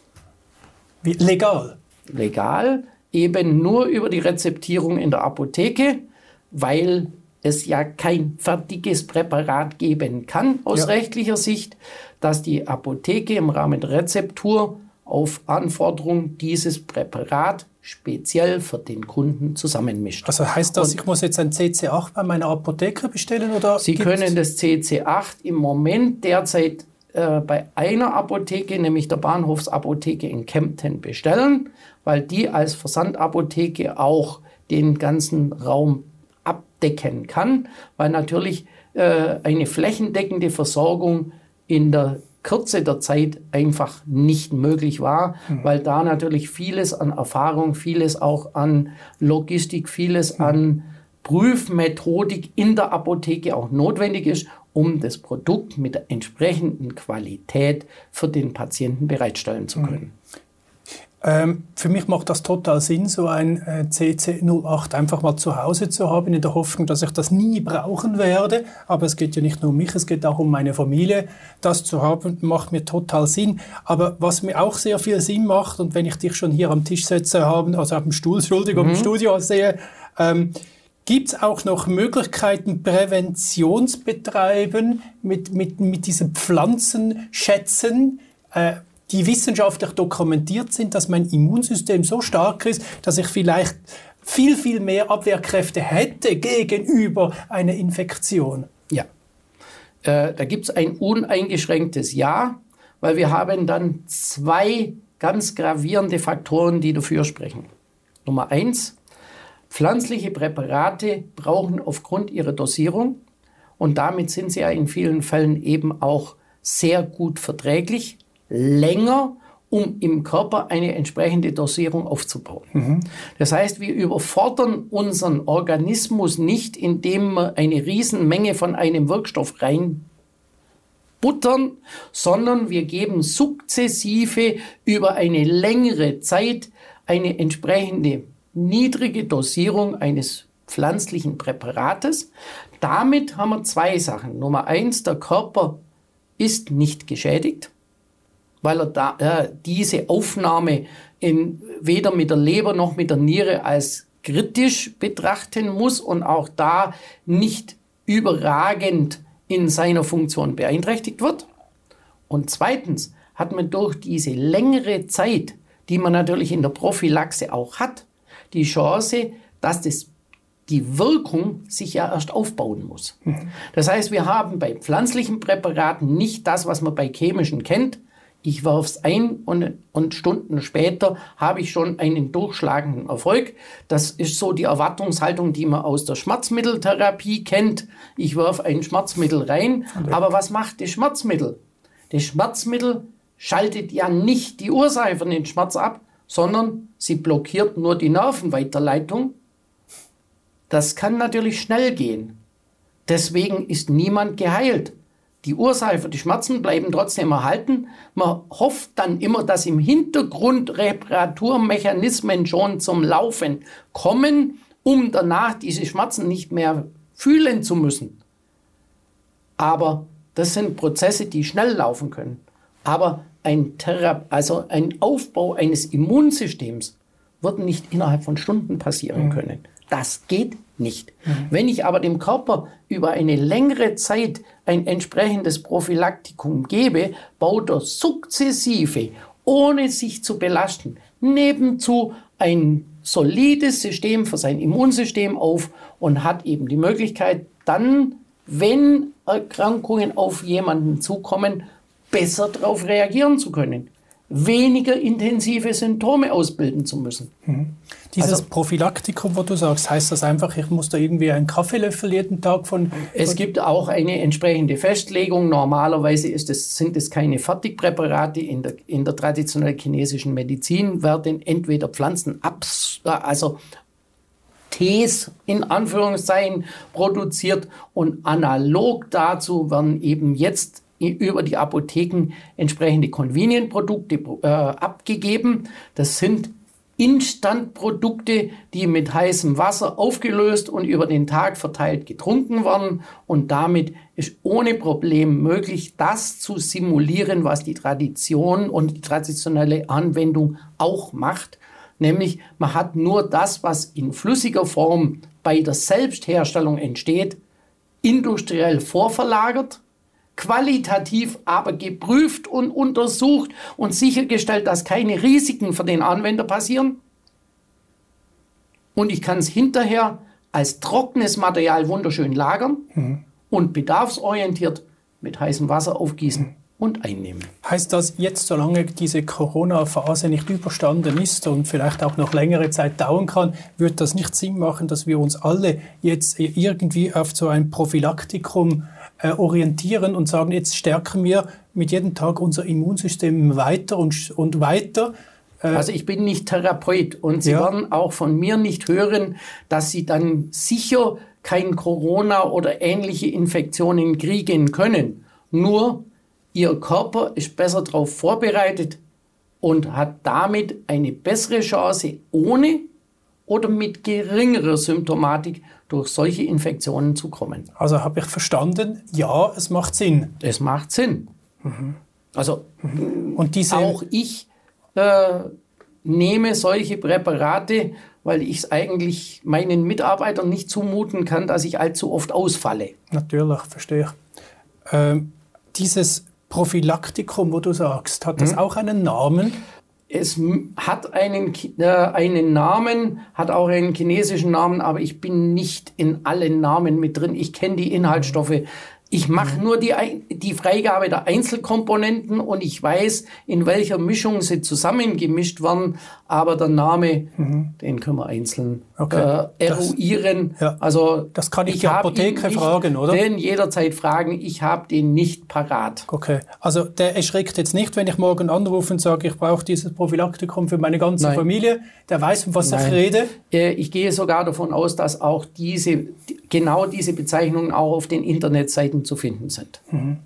Legal? Legal, eben nur über die Rezeptierung in der Apotheke, weil es ja kein fertiges Präparat geben kann aus rechtlicher Sicht, dass die Apotheke im Rahmen der Rezeptur auf Anforderung dieses Präparat speziell für den Kunden zusammenmischt. Also heißt das, ich muss jetzt ein CC8 bei meiner Apotheke bestellen? Oder Sie können das CC8 im Moment derzeit bei einer Apotheke, nämlich der Bahnhofsapotheke in Kempten, bestellen, weil die als Versandapotheke auch den ganzen Raum abdecken kann, weil natürlich eine flächendeckende Versorgung in der Kürze der Zeit einfach nicht möglich war, weil da natürlich vieles an Erfahrung, vieles auch an Logistik, vieles an Prüfmethodik in der Apotheke auch notwendig ist, um das Produkt mit der entsprechenden Qualität für den Patienten bereitstellen zu können. Für mich macht das total Sinn, so ein CC08 einfach mal zu Hause zu haben, in der Hoffnung, dass ich das nie brauchen werde. Aber es geht ja nicht nur um mich, es geht auch um meine Familie. Das zu haben, macht mir total Sinn. Aber was mir auch sehr viel Sinn macht, und wenn ich dich schon hier am Tisch setze, also auf dem Stuhl, im Studio sehe, gibt es auch noch Möglichkeiten, Präventionsbetreiben mit diesen Pflanzenschätzen, die wissenschaftlich dokumentiert sind, dass mein Immunsystem so stark ist, dass ich vielleicht viel, viel mehr Abwehrkräfte hätte gegenüber einer Infektion? Ja, da gibt es ein uneingeschränktes Ja, weil wir haben dann 2 ganz gravierende Faktoren, die dafür sprechen. Nummer 1, pflanzliche Präparate brauchen aufgrund ihrer Dosierung, und damit sind sie ja in vielen Fällen eben auch sehr gut verträglich, länger, um im Körper eine entsprechende Dosierung aufzubauen. Das heißt, wir überfordern unseren Organismus nicht, indem wir eine Riesenmenge von einem Wirkstoff reinbuttern, sondern wir geben sukzessive über eine längere Zeit eine entsprechende niedrige Dosierung eines pflanzlichen Präparates. Damit haben wir 2 Sachen. Nummer 1, der Körper ist nicht geschädigt, weil er diese Aufnahme weder mit der Leber noch mit der Niere als kritisch betrachten muss und auch da nicht überragend in seiner Funktion beeinträchtigt wird. Und zweitens hat man durch diese längere Zeit, die man natürlich in der Prophylaxe auch hat, die Chance, dass die Wirkung sich ja erst aufbauen muss. Das heißt, wir haben bei pflanzlichen Präparaten nicht das, was man bei chemischen kennt. Ich werfe es ein und Stunden später habe ich schon einen durchschlagenden Erfolg. Das ist so die Erwartungshaltung, die man aus der Schmerzmitteltherapie kennt. Ich werfe ein Schmerzmittel rein, aber was macht das Schmerzmittel? Das Schmerzmittel schaltet ja nicht die Ursache von dem Schmerz ab, sondern sie blockiert nur die Nervenweiterleitung. Das kann natürlich schnell gehen. Deswegen ist niemand geheilt. Die Ursache für die Schmerzen bleiben trotzdem erhalten. Man hofft dann immer, dass im Hintergrund Reparaturmechanismen schon zum Laufen kommen, um danach diese Schmerzen nicht mehr fühlen zu müssen. Aber das sind Prozesse, die schnell laufen können. Aber ein Aufbau eines Immunsystems wird nicht innerhalb von Stunden passieren können. Das geht nicht. Wenn ich aber dem Körper über eine längere Zeit ein entsprechendes Prophylaktikum gebe, baut er sukzessive, ohne sich zu belasten, nebenzu ein solides System für sein Immunsystem auf und hat eben die Möglichkeit, dann, wenn Erkrankungen auf jemanden zukommen, besser darauf reagieren zu können, weniger intensive Symptome ausbilden zu müssen. Dieses Prophylaktikum, wo du sagst, heißt das einfach, ich muss da irgendwie einen Kaffeelöffel jeden Tag von... Es gibt auch eine entsprechende Festlegung. Normalerweise sind es keine Fertigpräparate. In der traditionellen chinesischen Medizin werden entweder Tees in Anführungszeichen produziert und analog dazu werden eben jetzt über die Apotheken entsprechende Convenient-Produkte abgegeben. Das sind Instant-Produkte, die mit heißem Wasser aufgelöst und über den Tag verteilt getrunken werden. Und damit ist ohne Problem möglich, das zu simulieren, was die Tradition und die traditionelle Anwendung auch macht. Nämlich, man hat nur das, was in flüssiger Form bei der Selbstherstellung entsteht, industriell vorverlagert, qualitativ aber geprüft und untersucht und sichergestellt, dass keine Risiken für den Anwender passieren. Und ich kann es hinterher als trockenes Material wunderschön lagern und bedarfsorientiert mit heißem Wasser aufgießen und einnehmen. Heißt das jetzt, solange diese Corona-Phase nicht überstanden ist und vielleicht auch noch längere Zeit dauern kann, wird das nicht Sinn machen, dass wir uns alle jetzt irgendwie auf so ein Prophylaktikum orientieren und sagen, jetzt stärken wir mit jedem Tag unser Immunsystem weiter und weiter? Also ich bin nicht Therapeut und Sie werden auch von mir nicht hören, dass Sie dann sicher kein Corona oder ähnliche Infektionen kriegen können. Nur Ihr Körper ist besser darauf vorbereitet und hat damit eine bessere Chance, ohne oder mit geringerer Symptomatik durch solche Infektionen zu kommen. Also habe ich verstanden, ja, es macht Sinn. Es macht Sinn. Also und auch ich nehme solche Präparate, weil ich es eigentlich meinen Mitarbeitern nicht zumuten kann, dass ich allzu oft ausfalle. Natürlich, verstehe ich. Dieses Prophylaktikum, wo du sagst, hat das auch einen Namen? Es hat einen Namen, hat auch einen chinesischen Namen, aber ich bin nicht in allen Namen mit drin. Ich kenne die Inhaltsstoffe. Ich mache nur die Freigabe der Einzelkomponenten und ich weiß, in welcher Mischung sie zusammengemischt werden. Aber der Name, den können wir einzeln eruieren. Also das kann ich die Apotheke fragen, oder? Den jederzeit fragen. Ich habe den nicht parat. Okay, also der erschreckt jetzt nicht, wenn ich morgen anrufe und sage, ich brauche dieses Prophylaktikum für meine ganze Familie. Der weiß, von was ich rede. Ich gehe sogar davon aus, dass auch genau diese Bezeichnungen auch auf den Internetseiten zu finden sind.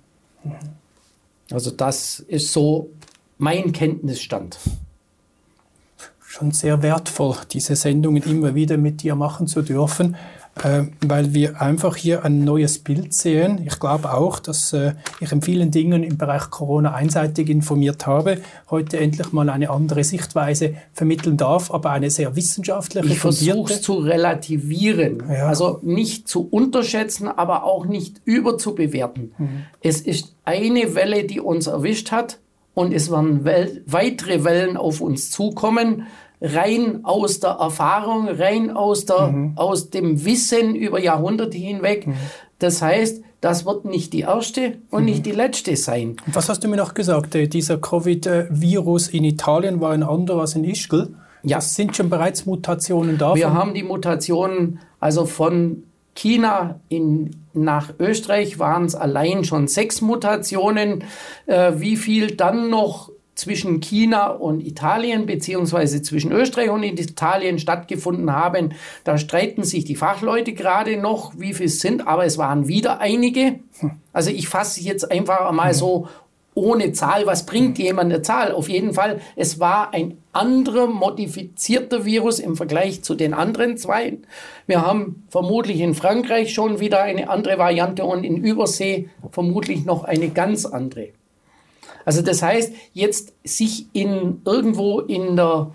Also das ist so mein Kenntnisstand. Schon sehr wertvoll, diese Sendungen immer wieder mit dir machen zu dürfen. weil wir einfach hier ein neues Bild sehen. Ich glaube auch, dass ich in vielen Dingen im Bereich Corona einseitig informiert habe, heute endlich mal eine andere Sichtweise vermitteln darf, aber eine sehr wissenschaftliche. Ich versuche es zu relativieren, ja. Also nicht zu unterschätzen, aber auch nicht überzubewerten. Es ist eine Welle, die uns erwischt hat und es werden weitere Wellen auf uns zukommen, rein aus der Erfahrung, rein aus dem Wissen über Jahrhunderte hinweg. Das heißt, das wird nicht die erste und nicht die letzte sein. Und was hast du mir noch gesagt? Dieser Covid-Virus in Italien war ein anderer als in Ischgl. Ja. Das sind schon bereits Mutationen da? Wir haben die Mutationen, also von China nach Österreich waren es allein schon 6 Mutationen. Wie viel dann noch zwischen China und Italien beziehungsweise zwischen Österreich und Italien stattgefunden haben, da streiten sich die Fachleute gerade noch, wie viel es sind, aber es waren wieder einige. Also ich fasse jetzt einfach mal so ohne Zahl, was bringt jemand eine Zahl? Auf jeden Fall, es war ein anderer modifizierter Virus im Vergleich zu den anderen 2. Wir haben vermutlich in Frankreich schon wieder eine andere Variante und in Übersee vermutlich noch eine ganz andere. Also das heißt, jetzt sich irgendwo in der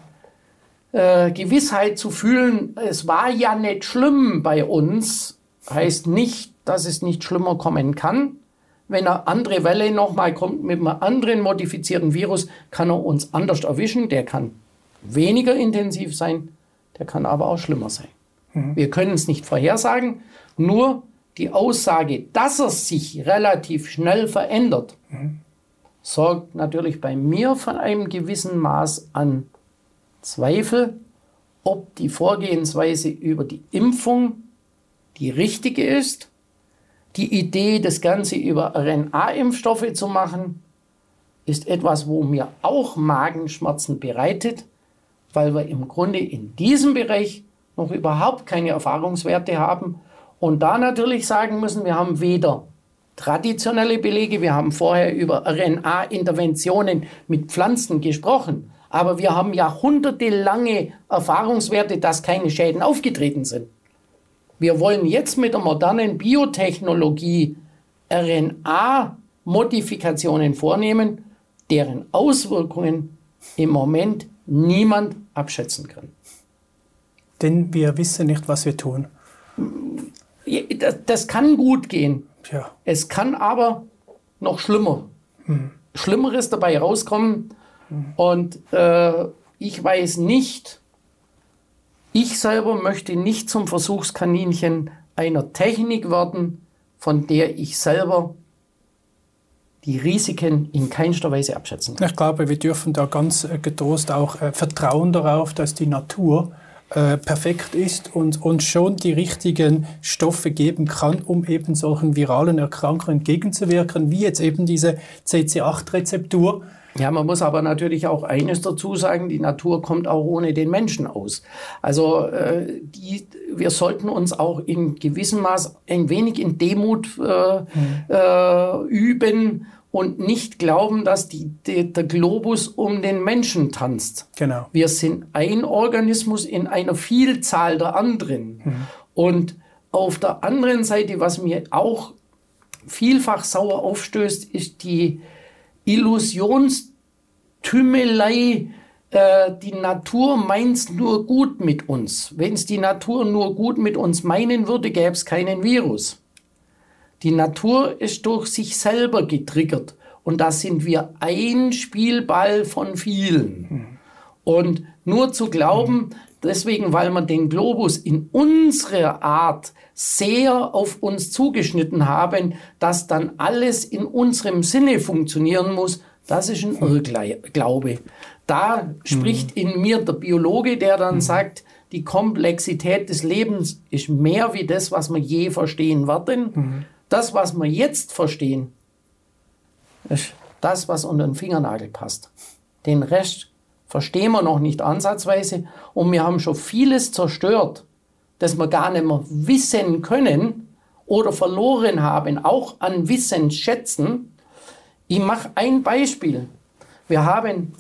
Gewissheit zu fühlen, es war ja nicht schlimm bei uns, heißt nicht, dass es nicht schlimmer kommen kann. Wenn eine andere Welle nochmal kommt mit einem anderen modifizierten Virus, kann er uns anders erwischen. Der kann weniger intensiv sein, der kann aber auch schlimmer sein. Wir können es nicht vorhersagen, nur die Aussage, dass er sich relativ schnell verändert, sorgt natürlich bei mir von einem gewissen Maß an Zweifel, ob die Vorgehensweise über die Impfung die richtige ist. Die Idee, das Ganze über RNA-Impfstoffe zu machen, ist etwas, wo mir auch Magenschmerzen bereitet, weil wir im Grunde in diesem Bereich noch überhaupt keine Erfahrungswerte haben und da natürlich sagen müssen, wir haben weder traditionelle Belege, wir haben vorher über RNA-Interventionen mit Pflanzen gesprochen, aber wir haben jahrhundertelange Erfahrungswerte, dass keine Schäden aufgetreten sind. Wir wollen jetzt mit der modernen Biotechnologie RNA-Modifikationen vornehmen, deren Auswirkungen im Moment niemand abschätzen kann. Denn wir wissen nicht, was wir tun. Das kann gut gehen. Ja. Es kann aber noch schlimmer. Schlimmeres dabei rauskommen. Und ich weiß nicht, ich selber möchte nicht zum Versuchskaninchen einer Technik werden, von der ich selber die Risiken in keinster Weise abschätzen kann. Ich glaube, wir dürfen da ganz getrost auch vertrauen darauf, dass die Natur perfekt ist und uns schon die richtigen Stoffe geben kann, um eben solchen viralen Erkrankungen entgegenzuwirken, wie jetzt eben diese CC8-Rezeptur. Ja, man muss aber natürlich auch eines dazu sagen, die Natur kommt auch ohne den Menschen aus. Also wir sollten uns auch in gewissem Maß ein wenig in Demut üben und nicht glauben, dass der Globus um den Menschen tanzt. Genau. Wir sind ein Organismus in einer Vielzahl der anderen. Und auf der anderen Seite, was mir auch vielfach sauer aufstößt, ist die Illusionstümelei, die Natur meint's nur gut mit uns. Wenn es die Natur nur gut mit uns meinen würde, gäbe es keinen Virus. Die Natur ist durch sich selber getriggert und da sind wir ein Spielball von vielen. Und nur zu glauben, deswegen, weil wir den Globus in unserer Art sehr auf uns zugeschnitten haben, dass dann alles in unserem Sinne funktionieren muss, das ist ein Irrglaube. Da spricht in mir der Biologe, der dann sagt, die Komplexität des Lebens ist mehr wie das, was wir je verstehen werden. Das, was wir jetzt verstehen, ist das, was unter den Fingernagel passt. Den Rest verstehen wir noch nicht ansatzweise und wir haben schon vieles zerstört, das wir gar nicht mehr wissen können oder verloren haben, auch an Wissensschätzen. Ich mache ein Beispiel. Wir haben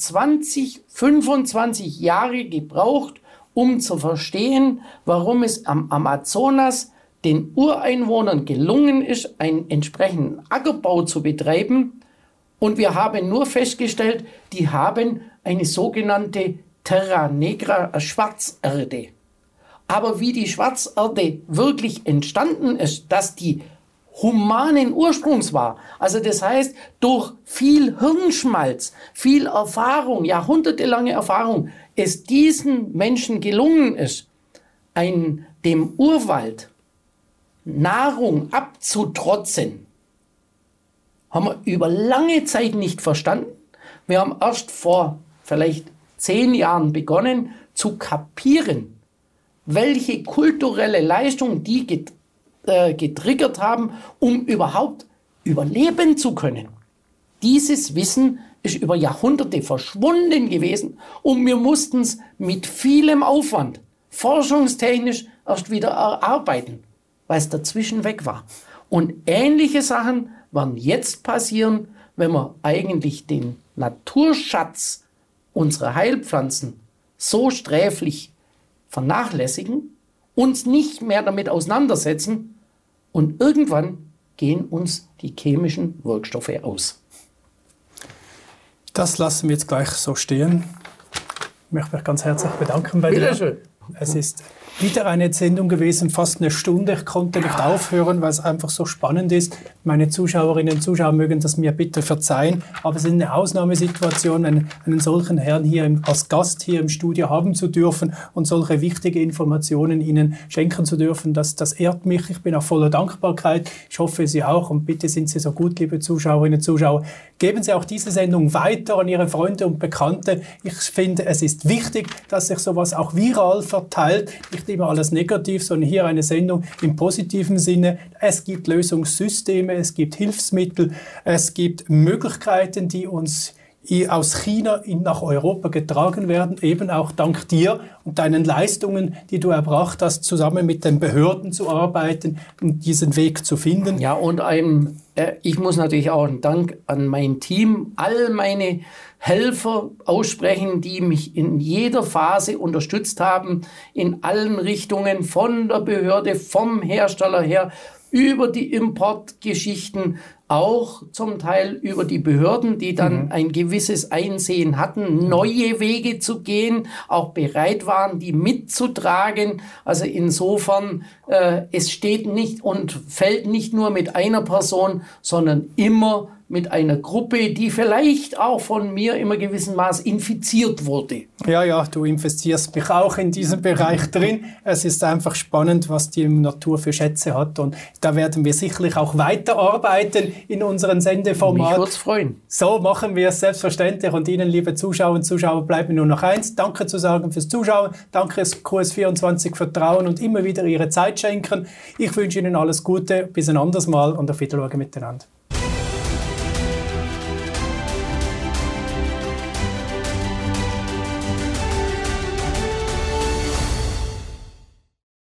25 Jahre gebraucht, um zu verstehen, warum es am Amazonas den Ureinwohnern gelungen ist, einen entsprechenden Ackerbau zu betreiben. Und wir haben nur festgestellt, die haben eine sogenannte Terra Negra, Schwarzerde. Aber wie die Schwarzerde wirklich entstanden ist, dass die humanen Ursprungs war, also das heißt, durch viel Hirnschmalz, viel Erfahrung, jahrhundertelange Erfahrung, es diesen Menschen gelungen ist, dem Urwald Nahrung abzutrotzen, haben wir über lange Zeit nicht verstanden. Wir haben erst vor vielleicht 10 Jahren begonnen zu kapieren, welche kulturelle Leistung die getriggert haben, um überhaupt überleben zu können. Dieses Wissen ist über Jahrhunderte verschwunden gewesen und wir mussten es mit vielem Aufwand forschungstechnisch erst wieder erarbeiten, weil es dazwischen weg war. Und ähnliche Sachen werden jetzt passieren, wenn wir eigentlich den Naturschatz unserer Heilpflanzen so sträflich vernachlässigen, uns nicht mehr damit auseinandersetzen und irgendwann gehen uns die chemischen Wirkstoffe aus. Das lassen wir jetzt gleich so stehen. Ich möchte mich ganz herzlich bedanken bei dir. Bitte schön. Es ist wieder eine Sendung gewesen, fast eine Stunde. Ich konnte nicht aufhören, weil es einfach so spannend ist. Meine Zuschauerinnen und Zuschauer mögen das mir bitte verzeihen, aber es ist eine Ausnahmesituation, einen solchen Herrn hier als Gast hier im Studio haben zu dürfen und solche wichtige Informationen Ihnen schenken zu dürfen. Das ehrt mich. Ich bin auch voller Dankbarkeit. Ich hoffe, Sie auch. Und bitte sind Sie so gut, liebe Zuschauerinnen und Zuschauer. Geben Sie auch diese Sendung weiter an Ihre Freunde und Bekannte. Ich finde, es ist wichtig, dass sich sowas auch viral verteilt. Nicht immer alles negativ, sondern hier eine Sendung im positiven Sinne. Es gibt Lösungssysteme, es gibt Hilfsmittel, es gibt Möglichkeiten, die uns aus China nach Europa getragen werden, eben auch dank dir und deinen Leistungen, die du erbracht hast, zusammen mit den Behörden zu arbeiten und diesen Weg zu finden. Ja, und ich muss natürlich auch einen Dank an mein Team, all meine Helfer aussprechen, die mich in jeder Phase unterstützt haben, in allen Richtungen, von der Behörde, vom Hersteller her, über die Importgeschichten, auch zum Teil über die Behörden, die dann ein gewisses Einsehen hatten, neue Wege zu gehen, auch bereit waren, die mitzutragen. Also insofern, es steht nicht und fällt nicht nur mit einer Person, sondern immer mit einer Gruppe, die vielleicht auch von mir im gewissen Maß infiziert wurde. Ja, du infizierst mich auch in diesem Bereich drin. Es ist einfach spannend, was die Natur für Schätze hat und da werden wir sicherlich auch weiterarbeiten in unseren Sendeformat. Mich würde es freuen. So machen wir es selbstverständlich und Ihnen, liebe Zuschauer und Zuschauer, bleibt mir nur noch eins. Danke zu sagen fürs Zuschauen. Danke QS24 Vertrauen und immer wieder Ihre Zeit schenken. Ich wünsche Ihnen alles Gute. Bis ein anderes Mal und auf Wiedersehen miteinander.